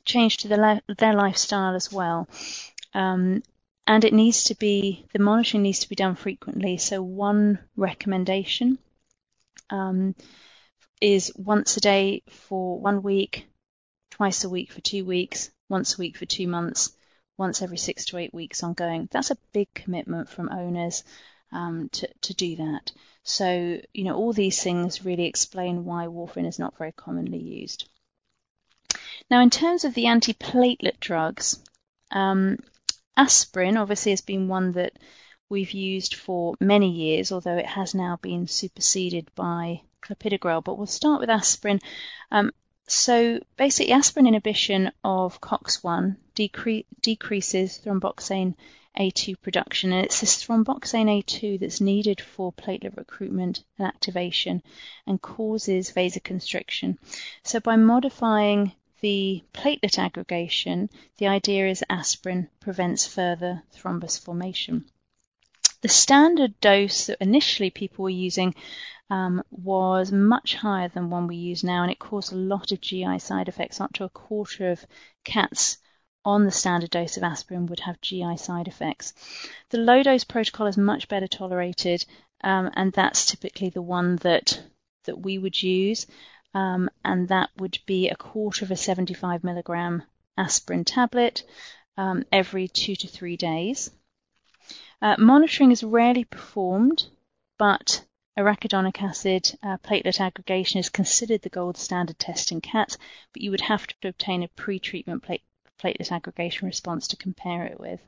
change to the, their lifestyle as well. Um, and it needs to be, the monitoring needs to be done frequently. So one recommendation um, is once a day for one week, twice a week for two weeks, once a week for two months, once every six to eight weeks ongoing. That's a big commitment from owners um, to, to do that. So, you know, all these things really explain why warfarin is not very commonly used. Now, in terms of the antiplatelet drugs, um, aspirin obviously has been one that we've used for many years, although it has now been superseded by clopidogrel. But we'll start with aspirin. Um, so basically, aspirin inhibition of COX one decre decreases thromboxane A two production, and it's this thromboxane A two that's needed for platelet recruitment and activation and causes vasoconstriction. So by modifying the platelet aggregation, the idea is aspirin prevents further thrombus formation. The standard dose that initially people were using um, was much higher than one we use now, and it caused a lot of G I side effects. Up to a quarter of cats on the standard dose of aspirin would have G I side effects. The low dose protocol is much better tolerated, um, and that's typically the one that that we would use. Um, and that would be a quarter of a seventy-five milligram aspirin tablet um, every two to three days. Uh, monitoring is rarely performed, but arachidonic acid uh, platelet aggregation is considered the gold standard test in cats, but you would have to obtain a pre-treatment plate, platelet aggregation response to compare it with.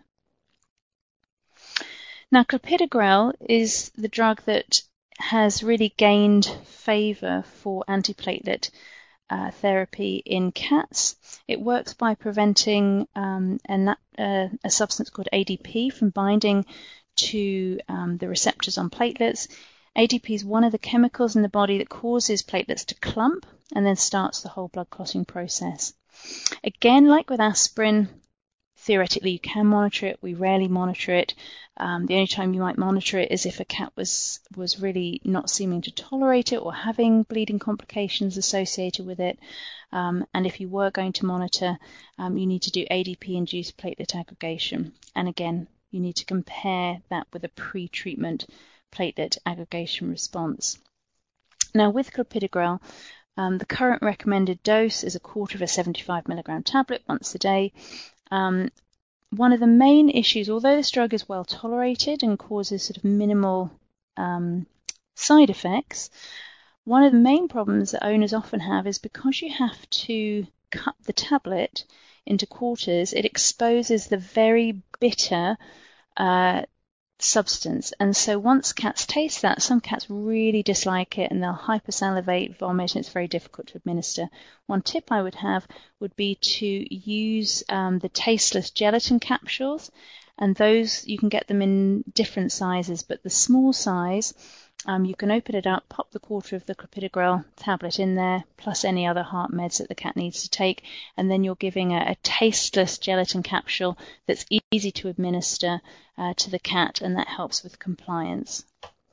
Now, clopidogrel is the drug that has really gained favour for antiplatelet uh, therapy in cats. It works by preventing um, a, uh, a substance called A D P from binding to um, the receptors on platelets. A D P is one of the chemicals in the body that causes platelets to clump and then starts the whole blood clotting process. Again, like with aspirin, theoretically you can monitor it. We rarely monitor it. Um, the only time you might monitor it is if a cat was, was really not seeming to tolerate it or having bleeding complications associated with it. Um, and if you were going to monitor, um, you need to do A D P-induced platelet aggregation. And again, you need to compare that with a pre-treatment platelet aggregation response. Now, with clopidogrel, um, the current recommended dose is a quarter of a seventy-five milligram tablet once a day. Um, one of the main issues, although this drug is well tolerated and causes sort of minimal um, side effects, one of the main problems that owners often have is because you have to cut the tablet into quarters, it exposes the very bitter uh, substance. And so once cats taste that, some cats really dislike it and they'll hypersalivate, vomit, and it's very difficult to administer. One tip I would have would be to use um, the tasteless gelatin capsules, and those you can get them in different sizes, but the small size, um, you can open it up, pop the quarter of the clopidogrel tablet in there, plus any other heart meds that the cat needs to take, and then you're giving a, a tasteless gelatin capsule that's easy to administer uh, to the cat, and that helps with compliance.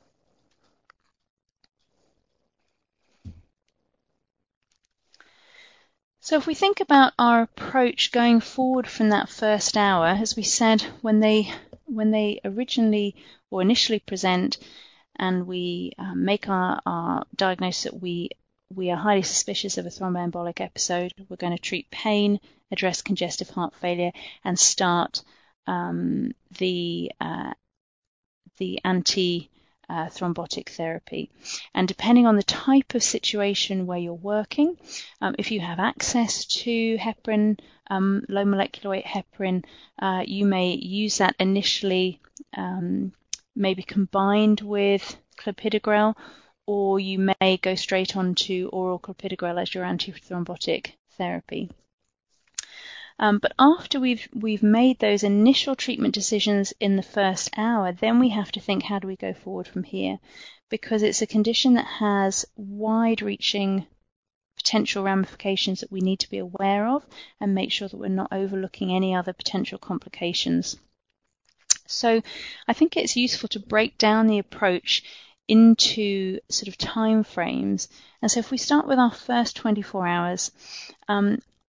So if we think about our approach going forward from that first hour, as we said, when they when they originally or initially present and we uh, make our, our diagnosis that we we are highly suspicious of a thromboembolic episode, we're going to treat pain, address congestive heart failure, and start um, the uh, the anti Uh, thrombotic therapy. And depending on the type of situation where you're working, um, if you have access to heparin, um, low molecular weight heparin, uh, you may use that initially, um, maybe combined with clopidogrel, or you may go straight on to oral clopidogrel as your antithrombotic therapy. Um, but after we've we've made those initial treatment decisions in the first hour, then we have to think, how do we go forward from here? Because it's a condition that has wide-reaching potential ramifications that we need to be aware of and make sure that we're not overlooking any other potential complications. So I think it's useful to break down the approach into sort of time frames. And so if we start with our first twenty-four hours, um,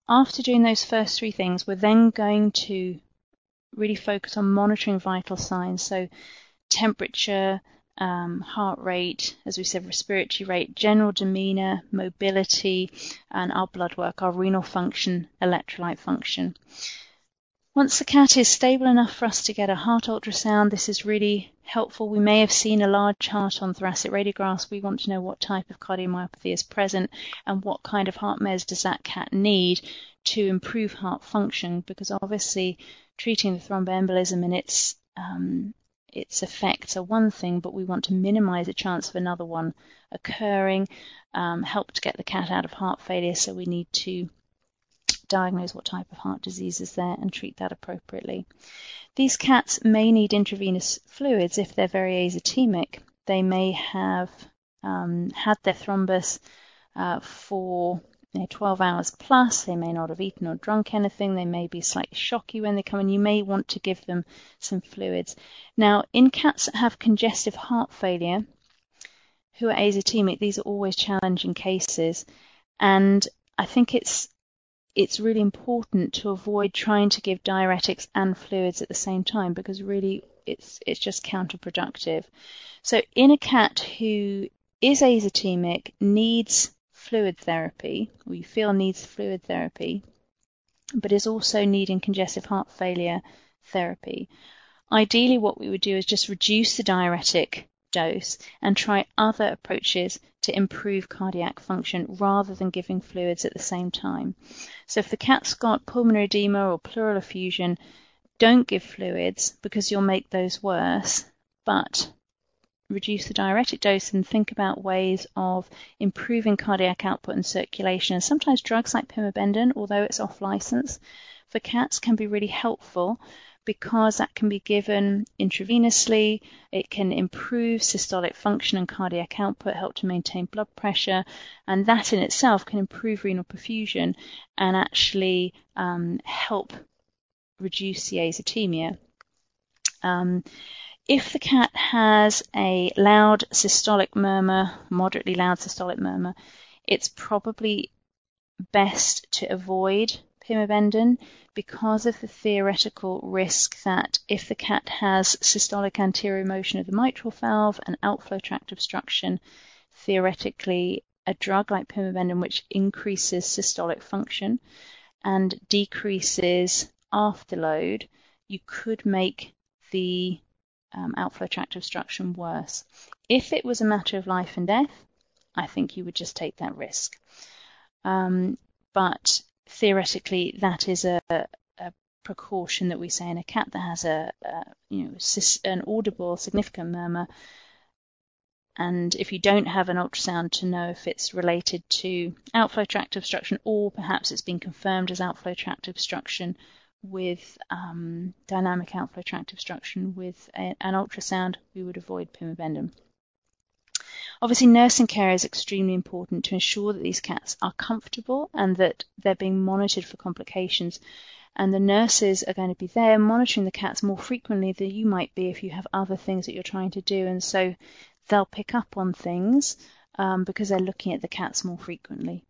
after doing those first three things, we're then going to really focus on monitoring vital signs. So temperature, um, heart rate, as we said, respiratory rate, general demeanor, mobility, and our blood work, our renal function, electrolyte function. Once the cat is stable enough for us to get a heart ultrasound, this is really helpful. We may have seen a large heart on thoracic radiographs. We want to know what type of cardiomyopathy is present and what kind of heart measures does that cat need to improve heart function, because obviously treating the thromboembolism and its um, its effects are one thing, but we want to minimize the chance of another one occurring, um, help to get the cat out of heart failure, so we need to diagnose what type of heart disease is there and treat that appropriately. These cats may need intravenous fluids if they're very azotemic. They may have um, had their thrombus uh, for you know, twelve hours plus. They may not have eaten or drunk anything. They may be slightly shocky when they come in. You may want to give them some fluids. Now, in cats that have congestive heart failure who are azotemic, these are always challenging cases, and I think it's it's really important to avoid trying to give diuretics and fluids at the same time, because really it's it's just counterproductive. So in a cat who is azotemic, needs fluid therapy, or you feel needs fluid therapy, but is also needing congestive heart failure therapy, ideally what we would do is just reduce the diuretic dose and try other approaches to improve cardiac function rather than giving fluids at the same time. So if the cat's got pulmonary edema or pleural effusion, don't give fluids because you'll make those worse, but reduce the diuretic dose and think about ways of improving cardiac output and circulation. And sometimes drugs like pimobendan, although it's off license for cats, can be really helpful because that can be given intravenously. It can improve systolic function and cardiac output, help to maintain blood pressure, and that in itself can improve renal perfusion and actually um, help reduce the azotemia. Um, if the cat has a loud systolic murmur, moderately loud systolic murmur, it's probably best to avoid pimobendan because of the theoretical risk that if the cat has systolic anterior motion of the mitral valve and outflow tract obstruction, theoretically a drug like pimobendan, which increases systolic function and decreases afterload, you could make the um, outflow tract obstruction worse. If it was a matter of life and death, I think you would just take that risk. Um, but theoretically, that is a, a precaution that we say in a cat that has a, a you know an audible significant murmur. And if you don't have an ultrasound to know if it's related to outflow tract obstruction, or perhaps it's been confirmed as outflow tract obstruction with um, dynamic outflow tract obstruction with a, an ultrasound, we would avoid pimobendan. Obviously, nursing care is extremely important to ensure that these cats are comfortable and that they're being monitored for complications. And the nurses are going to be there monitoring the cats more frequently than you might be if you have other things that you're trying to do. And so they'll pick up on things um, because they're looking at the cats more frequently.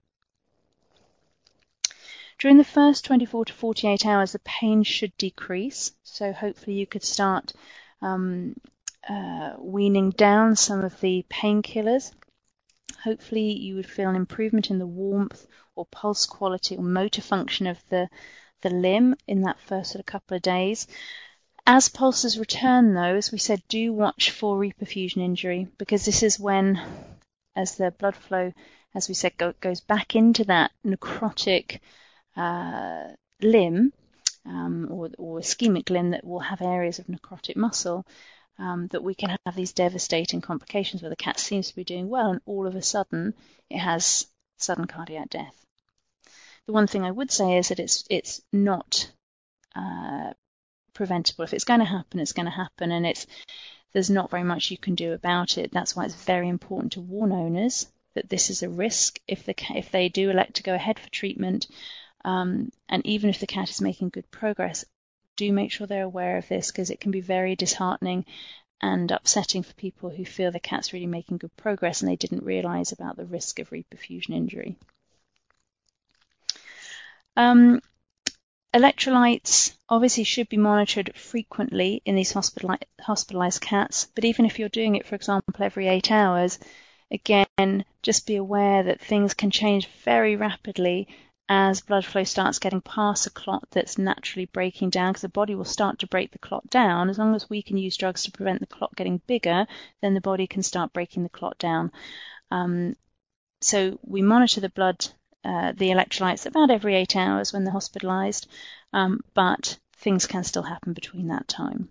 During the first twenty-four to forty-eight hours, the pain should decrease. So hopefully you could start um, uh, weaning down some of the painkillers. Hopefully you would feel an improvement in the warmth or pulse quality or motor function of the, the limb in that first sort of couple of days. As pulses return, though, as we said, do watch for reperfusion injury, because this is when, as the blood flow, as we said, go, goes back into that necrotic uh, limb um, or, or ischemic limb that will have areas of necrotic muscle, um, that we can have these devastating complications where the cat seems to be doing well and all of a sudden it has sudden cardiac death. The one thing I would say is that it's it's not uh, preventable. If it's going to happen, it's going to happen, and it's there's not very much you can do about it. That's why it's very important to warn owners that this is a risk if the if they do elect to go ahead for treatment. Um, and even if the cat is making good progress, do make sure they're aware of this, because it can be very disheartening and upsetting for people who feel the cat's really making good progress and they didn't realize about the risk of reperfusion injury. Um, electrolytes obviously should be monitored frequently in these hospitali- hospitalized cats, but even if you're doing it, for example, every eight hours, again, just be aware that things can change very rapidly as blood flow starts getting past a clot that's naturally breaking down, because the body will start to break the clot down. As long as we can use drugs to prevent the clot getting bigger, then the body can start breaking the clot down. Um, so we monitor the blood, uh, the electrolytes about every eight hours when they're hospitalized, um, but things can still happen between that time.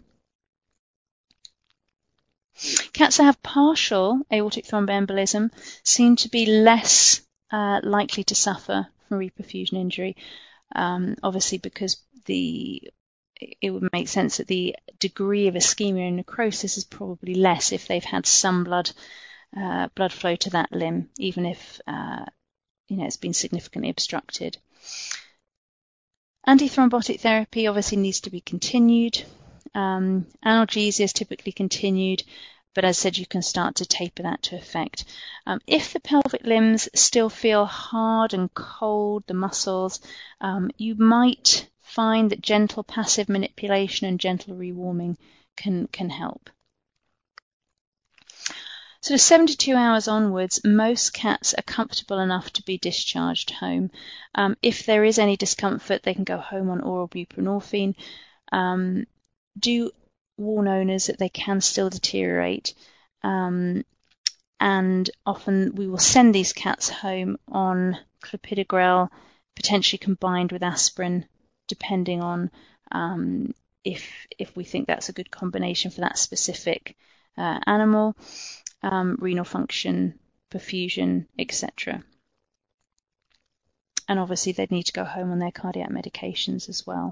Cats that have partial aortic thromboembolism seem to be less uh, likely to suffer from reperfusion injury, um, obviously because the it would make sense that the degree of ischemia and necrosis is probably less if they've had some blood uh, blood flow to that limb, even if uh, you know it's been significantly obstructed. Antithrombotic therapy obviously needs to be continued. Um, analgesia is typically continued, but as I said, you can start to taper that to effect. Um, if the pelvic limbs still feel hard and cold, the muscles, um, you might find that gentle passive manipulation and gentle rewarming can, can help. Sort of seventy-two hours onwards, most cats are comfortable enough to be discharged home. Um, if there is any discomfort, they can go home on oral buprenorphine. Um, do warn owners that they can still deteriorate, um, and often we will send these cats home on clopidogrel, potentially combined with aspirin, depending on um, if if we think that's a good combination for that specific uh, animal, um, renal function, perfusion, et cetera. And obviously they'd need to go home on their cardiac medications as well.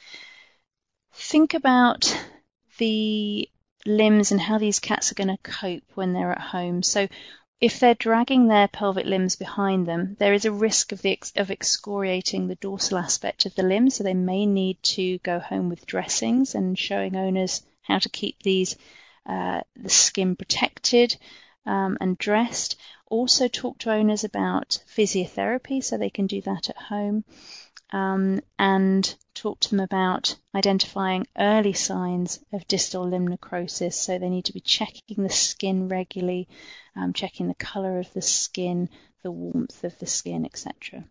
Think about the limbs and how these cats are going to cope when they're at home. So if they're dragging their pelvic limbs behind them, there is a risk of, the, of excoriating the dorsal aspect of the limb, so they may need to go home with dressings and showing owners how to keep these uh, the skin protected um, and dressed. Also talk to owners about physiotherapy so they can do that at home. Um, and talk to them about identifying early signs of distal limb necrosis. So they need to be checking the skin regularly, um, checking the colour of the skin, the warmth of the skin, et cetera.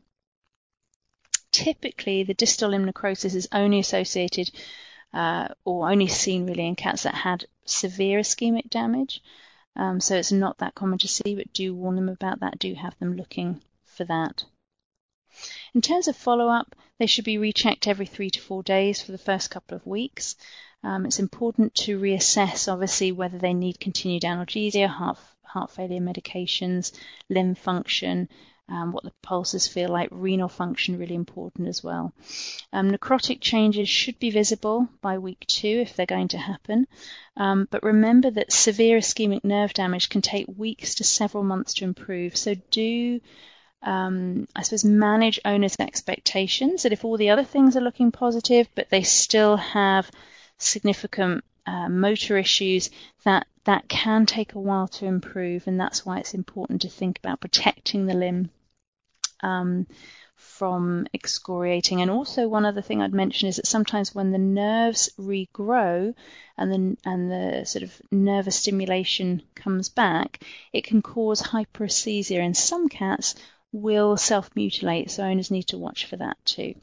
Typically, the distal limb necrosis is only associated uh, or only seen really in cats that had severe ischemic damage. Um, so it's not that common to see, but do warn them about that, do have them looking for that. In terms of follow-up, they should be rechecked every three to four days for the first couple of weeks. Um, it's important to reassess, obviously, whether they need continued analgesia, heart, heart failure medications, limb function, um, what the pulses feel like, renal function, really important as well. Um, necrotic changes should be visible by week two if they're going to happen. Um, but remember that severe ischemic nerve damage can take weeks to several months to improve. So do Um, I suppose manage owners' expectations that if all the other things are looking positive, but they still have significant uh, motor issues, that that can take a while to improve, and that's why it's important to think about protecting the limb um, from excoriating. And also one other thing I'd mention is that sometimes when the nerves regrow and the, and the sort of nervous stimulation comes back, it can cause hyperesthesia. In some cats, will self-mutilate, so owners need to watch for that too.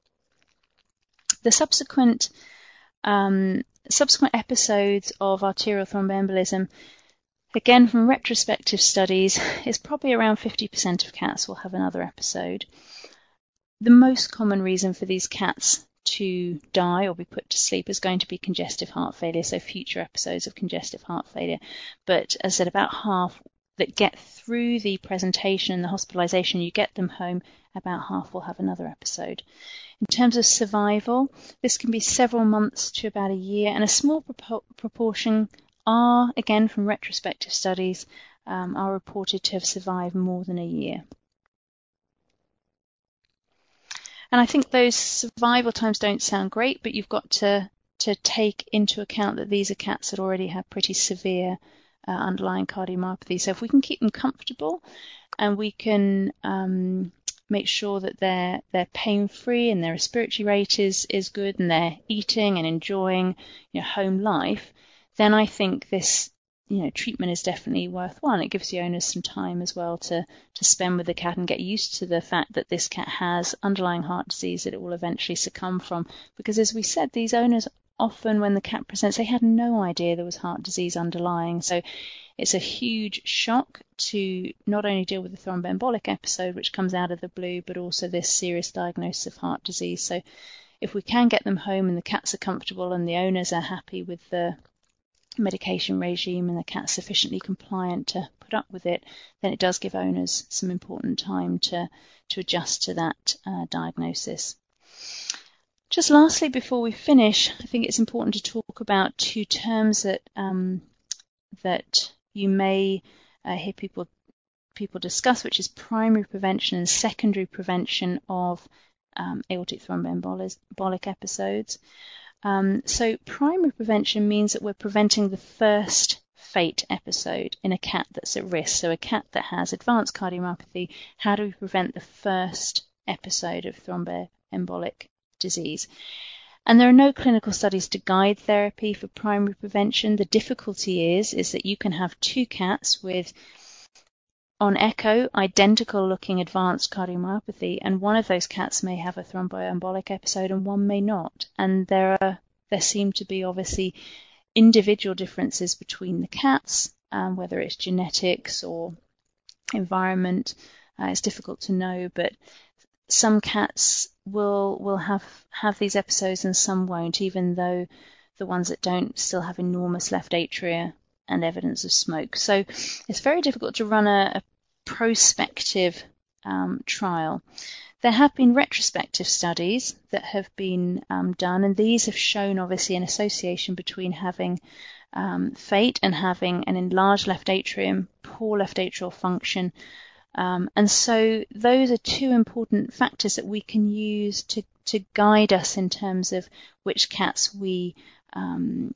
The subsequent um, subsequent episodes of arterial thromboembolism, again from retrospective studies, is probably around fifty percent of cats will have another episode. The most common reason for these cats to die or be put to sleep is going to be congestive heart failure, so future episodes of congestive heart failure. But as I said, about half that get through the presentation and the hospitalization, you get them home, about half will have another episode. In terms of survival, this can be several months to about a year, and a small pro- proportion are, again from retrospective studies, um, are reported to have survived more than a year. And I think those survival times don't sound great, but you've got to, to take into account that these are cats that already have pretty severe Uh, underlying cardiomyopathy. So if we can keep them comfortable and we can um, make sure that they're they're pain-free and their respiratory rate is is good and they're eating and enjoying, you know, home life, then I think this, you know, treatment is definitely worthwhile. It gives the owners some time as well to to spend with the cat and get used to the fact that this cat has underlying heart disease that it will eventually succumb from. Because as we said, these owners often, when the cat presents, they had no idea there was heart disease underlying. So it's a huge shock to not only deal with the thromboembolic episode, which comes out of the blue, but also this serious diagnosis of heart disease. So if we can get them home and the cats are comfortable and the owners are happy with the medication regime and the cat's sufficiently compliant to put up with it, then it does give owners some important time to, to adjust to that uh, diagnosis. Just lastly, before we finish, I think it's important to talk about two terms that um, that you may uh, hear people people discuss, which is primary prevention and secondary prevention of um, aortic thromboembolic episodes. Um, so primary prevention means that we're preventing the first fate episode in a cat that's at risk. So a cat that has advanced cardiomyopathy, how do we prevent the first episode of thromboembolic disease? And there are no clinical studies to guide therapy for primary prevention. The difficulty is, is that you can have two cats with, on echo, identical looking advanced cardiomyopathy, and one of those cats may have a thromboembolic episode and one may not. And there are, there seem to be obviously individual differences between the cats, um, whether it's genetics or environment. Uh, it's difficult to know, but some cats will will have, have these episodes and some won't, even though the ones that don't still have enormous left atria and evidence of smoke. So it's very difficult to run a, a prospective um, trial. There have been retrospective studies that have been um, done, and these have shown obviously an association between having um, fate and having an enlarged left atrium, poor left atrial function. Um, and so those are two important factors that we can use to, to guide us in terms of which cats we um,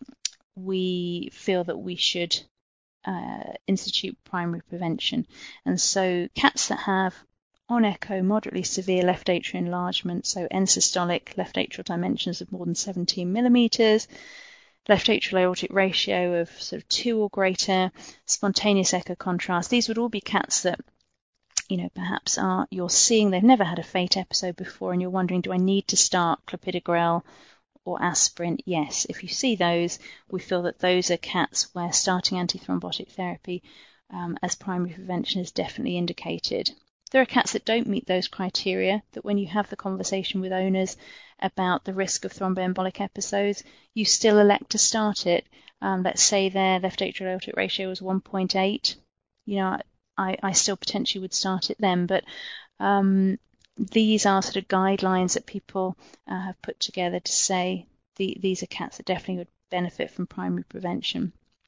we feel that we should uh, institute primary prevention. And so cats that have on echo moderately severe left atrial enlargement, so end-systolic left atrial dimensions of more than seventeen millimeters, left atrial aortic ratio of sort of two or greater, spontaneous echo contrast, these would all be cats that, you know, perhaps are you're seeing they've never had a fate episode before and you're wondering, do I need to start clopidogrel or aspirin? Yes, if you see those, we feel that those are cats where starting antithrombotic therapy um, as primary prevention is definitely indicated. There are cats that don't meet those criteria, that when you have the conversation with owners about the risk of thromboembolic episodes, you still elect to start it. Um, let's say their left atrial aortic ratio was one point eight. You know, I, I still potentially would start it then, but um, these are sort of guidelines that people uh, have put together to say the, these are cats that definitely would benefit from primary prevention.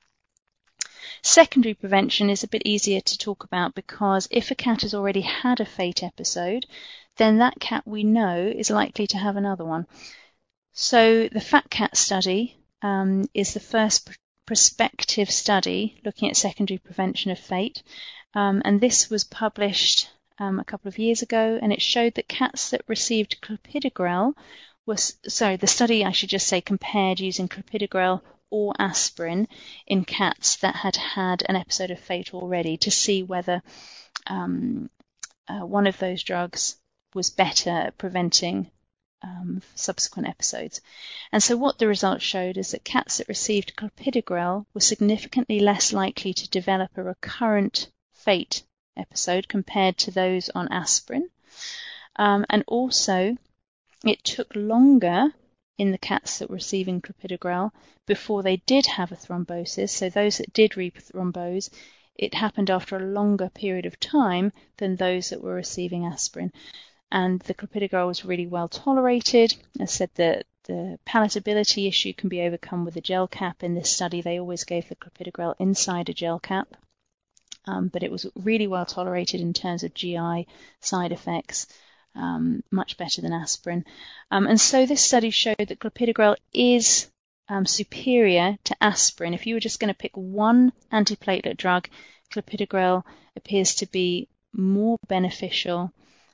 Secondary prevention is a bit easier to talk about because if a cat has already had a fate episode, then that cat we know is likely to have another one. So the Fat Cat study um, is the first pr- prospective study looking at secondary prevention of fate, um, and this was published um, a couple of years ago, and it showed that cats that received clopidogrel was, sorry, the study I should just say compared using clopidogrel or aspirin in cats that had had an episode of fate already to see whether um, uh, one of those drugs was better at preventing um, subsequent episodes. And so what the results showed is that cats that received clopidogrel were significantly less likely to develop a recurrent fate episode compared to those on aspirin. Um, and also it took longer in the cats that were receiving clopidogrel before they did have a thrombosis. So those that did rethrombose, it happened after a longer period of time than those that were receiving aspirin. And the clopidogrel was really well tolerated. As I said, the, the palatability issue can be overcome with a gel cap. In this study, they always gave the clopidogrel inside a gel cap. Um, but it was really well tolerated in terms of G I side effects. Um, much better than aspirin. Um, and so this study showed that clopidogrel is um, superior to aspirin. If you were just going to pick one antiplatelet drug, clopidogrel appears to be more beneficial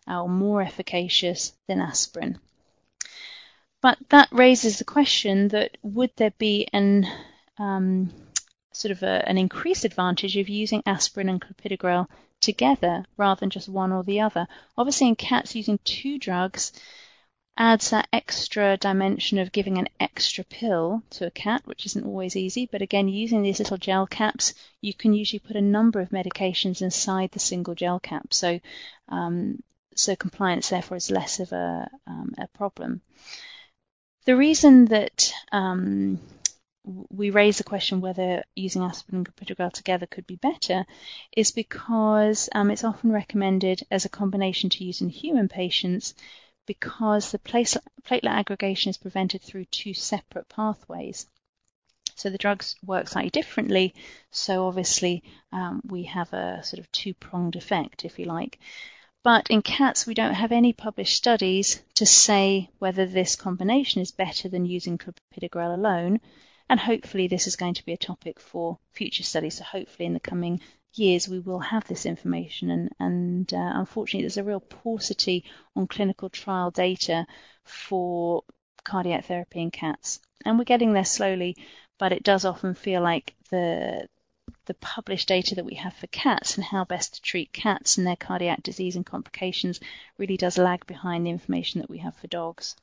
or more efficacious than aspirin. But that raises the question that would there be an um, sort of a, an increased advantage of using aspirin and clopidogrel together rather than just one or the other? Obviously, in cats, using two drugs adds that extra dimension of giving an extra pill to a cat, which isn't always easy. But again, using these little gel caps, you can usually put a number of medications inside the single gel cap. So, um, so compliance, therefore, is less of a, um, a problem. The reason that um, we raise the question whether using aspirin and clopidogrel together could be better is because um, it's often recommended as a combination to use in human patients because the platelet aggregation is prevented through two separate pathways. So the drugs work slightly differently, so obviously um, we have a sort of two-pronged effect, if you like. But in cats, we don't have any published studies to say whether this combination is better than using clopidogrel alone, and hopefully this is going to be a topic for future studies. So hopefully in the coming years we will have this information, and, and uh, unfortunately there's a real paucity on clinical trial data for cardiac therapy in cats. And we're getting there slowly, but it does often feel like the the published data that we have for cats and how best to treat cats and their cardiac disease and complications really does lag behind the information that we have for dogs.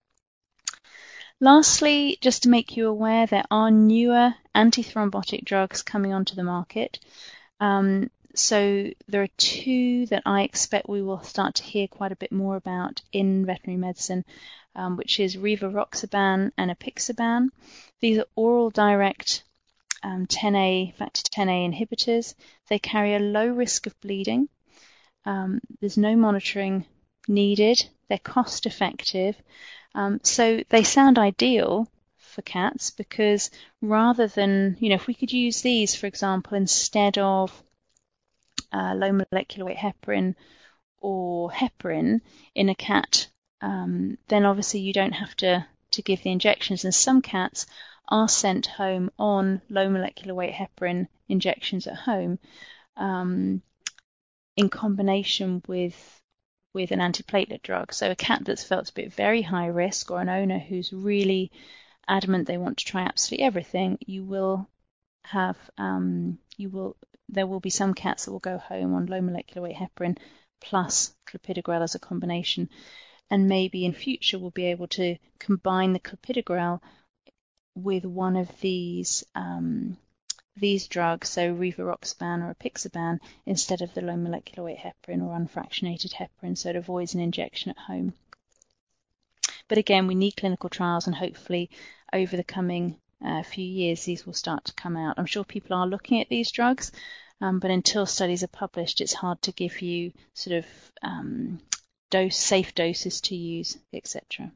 Lastly, just to make you aware, there are newer antithrombotic drugs coming onto the market. Um, so there are two that I expect we will start to hear quite a bit more about in veterinary medicine, um, which is rivaroxaban and apixaban. These are oral direct Um, ten A, factor ten A inhibitors. They carry a low risk of bleeding. Um, there's no monitoring needed. They're cost effective. Um, so they sound ideal for cats because rather than, you know, if we could use these, for example, instead of uh, low molecular weight heparin or heparin in a cat, um, then obviously you don't have to, to give the injections. And some cats are sent home on low molecular weight heparin injections at home um, in combination with with an antiplatelet drug. So a cat that's felt to be at very high risk, or an owner who's really adamant they want to try absolutely everything, you will have um, you will there will be some cats that will go home on low molecular weight heparin plus clopidogrel as a combination, and maybe in future we'll be able to combine the clopidogrel with one of these um, these drugs, so rivaroxaban or apixaban, instead of the low molecular weight heparin or unfractionated heparin, so it avoids an injection at home. But again, we need clinical trials, and hopefully over the coming uh, few years these will start to come out. I'm sure people are looking at these drugs, um, but until studies are published, it's hard to give you sort of um, dose, safe doses to use, et cetera.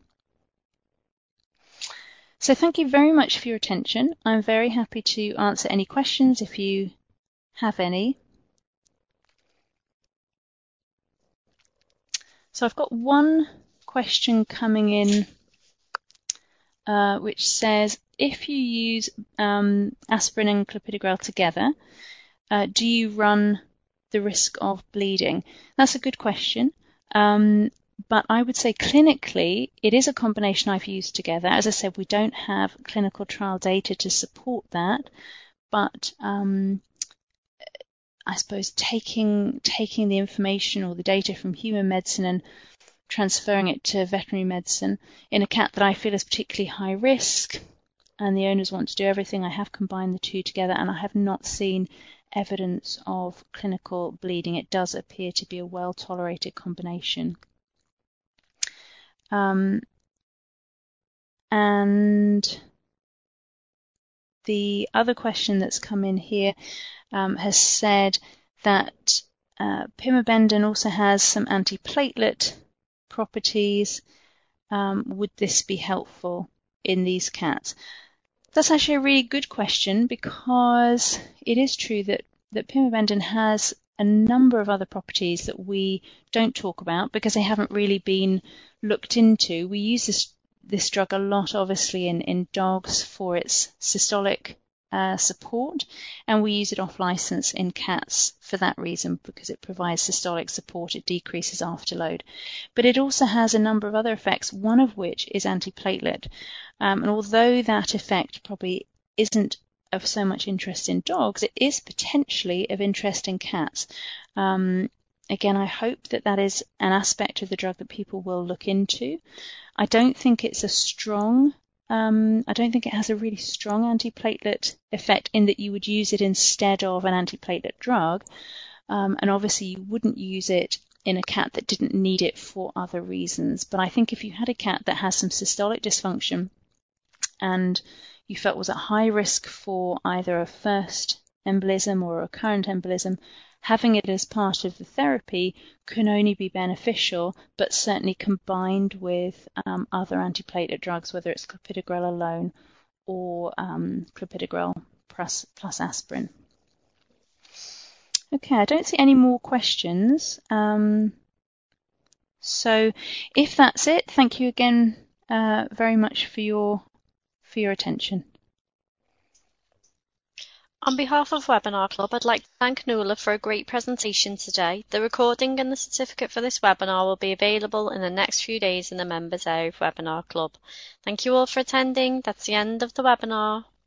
So thank you very much for your attention. I'm very happy to answer any questions if you have any. So I've got one question coming in uh, which says, if you use um, aspirin and clopidogrel together, uh, do you run the risk of bleeding? That's a good question. Um, But I would say clinically, it is a combination I've used together. As I said, we don't have clinical trial data to support that, but um, I suppose taking taking the information or the data from human medicine and transferring it to veterinary medicine in a cat that I feel is particularly high risk and the owners want to do everything, I have combined the two together, and I have not seen evidence of clinical bleeding. It does appear to be a well-tolerated combination. Um, and the other question that's come in here um, has said that uh, pimobendan also has some antiplatelet properties. Um, would this be helpful in these cats? That's actually a really good question, because it is true that, that pimobendan has a number of other properties that we don't talk about because they haven't really been looked into. We use this this drug a lot, obviously, in, in dogs for its systolic uh, support, and we use it off license in cats for that reason, because it provides systolic support. It decreases afterload. But it also has a number of other effects, one of which is antiplatelet. Um, and although that effect probably isn't of so much interest in dogs, it is potentially of interest in cats. Um, again, I hope that that is an aspect of the drug that people will look into. I don't think it's a strong, um, I don't think it has a really strong antiplatelet effect in that you would use it instead of an antiplatelet drug. Um, and obviously you wouldn't use it in a cat that didn't need it for other reasons. But I think if you had a cat that has some systolic dysfunction and you felt was at high risk for either a first embolism or a recurrent embolism, having it as part of the therapy can only be beneficial, but certainly combined with um, other antiplatelet drugs, whether it's clopidogrel alone or um, clopidogrel plus, plus aspirin. Okay, I don't see any more questions. Um, so if that's it, thank you again uh, very much for your for your attention. On behalf of Webinar Club, I'd like to thank Nuala for a great presentation today. The recording and the certificate for this webinar will be available in the next few days in the members area of Webinar Club. Thank you all for attending. That's the end of the webinar.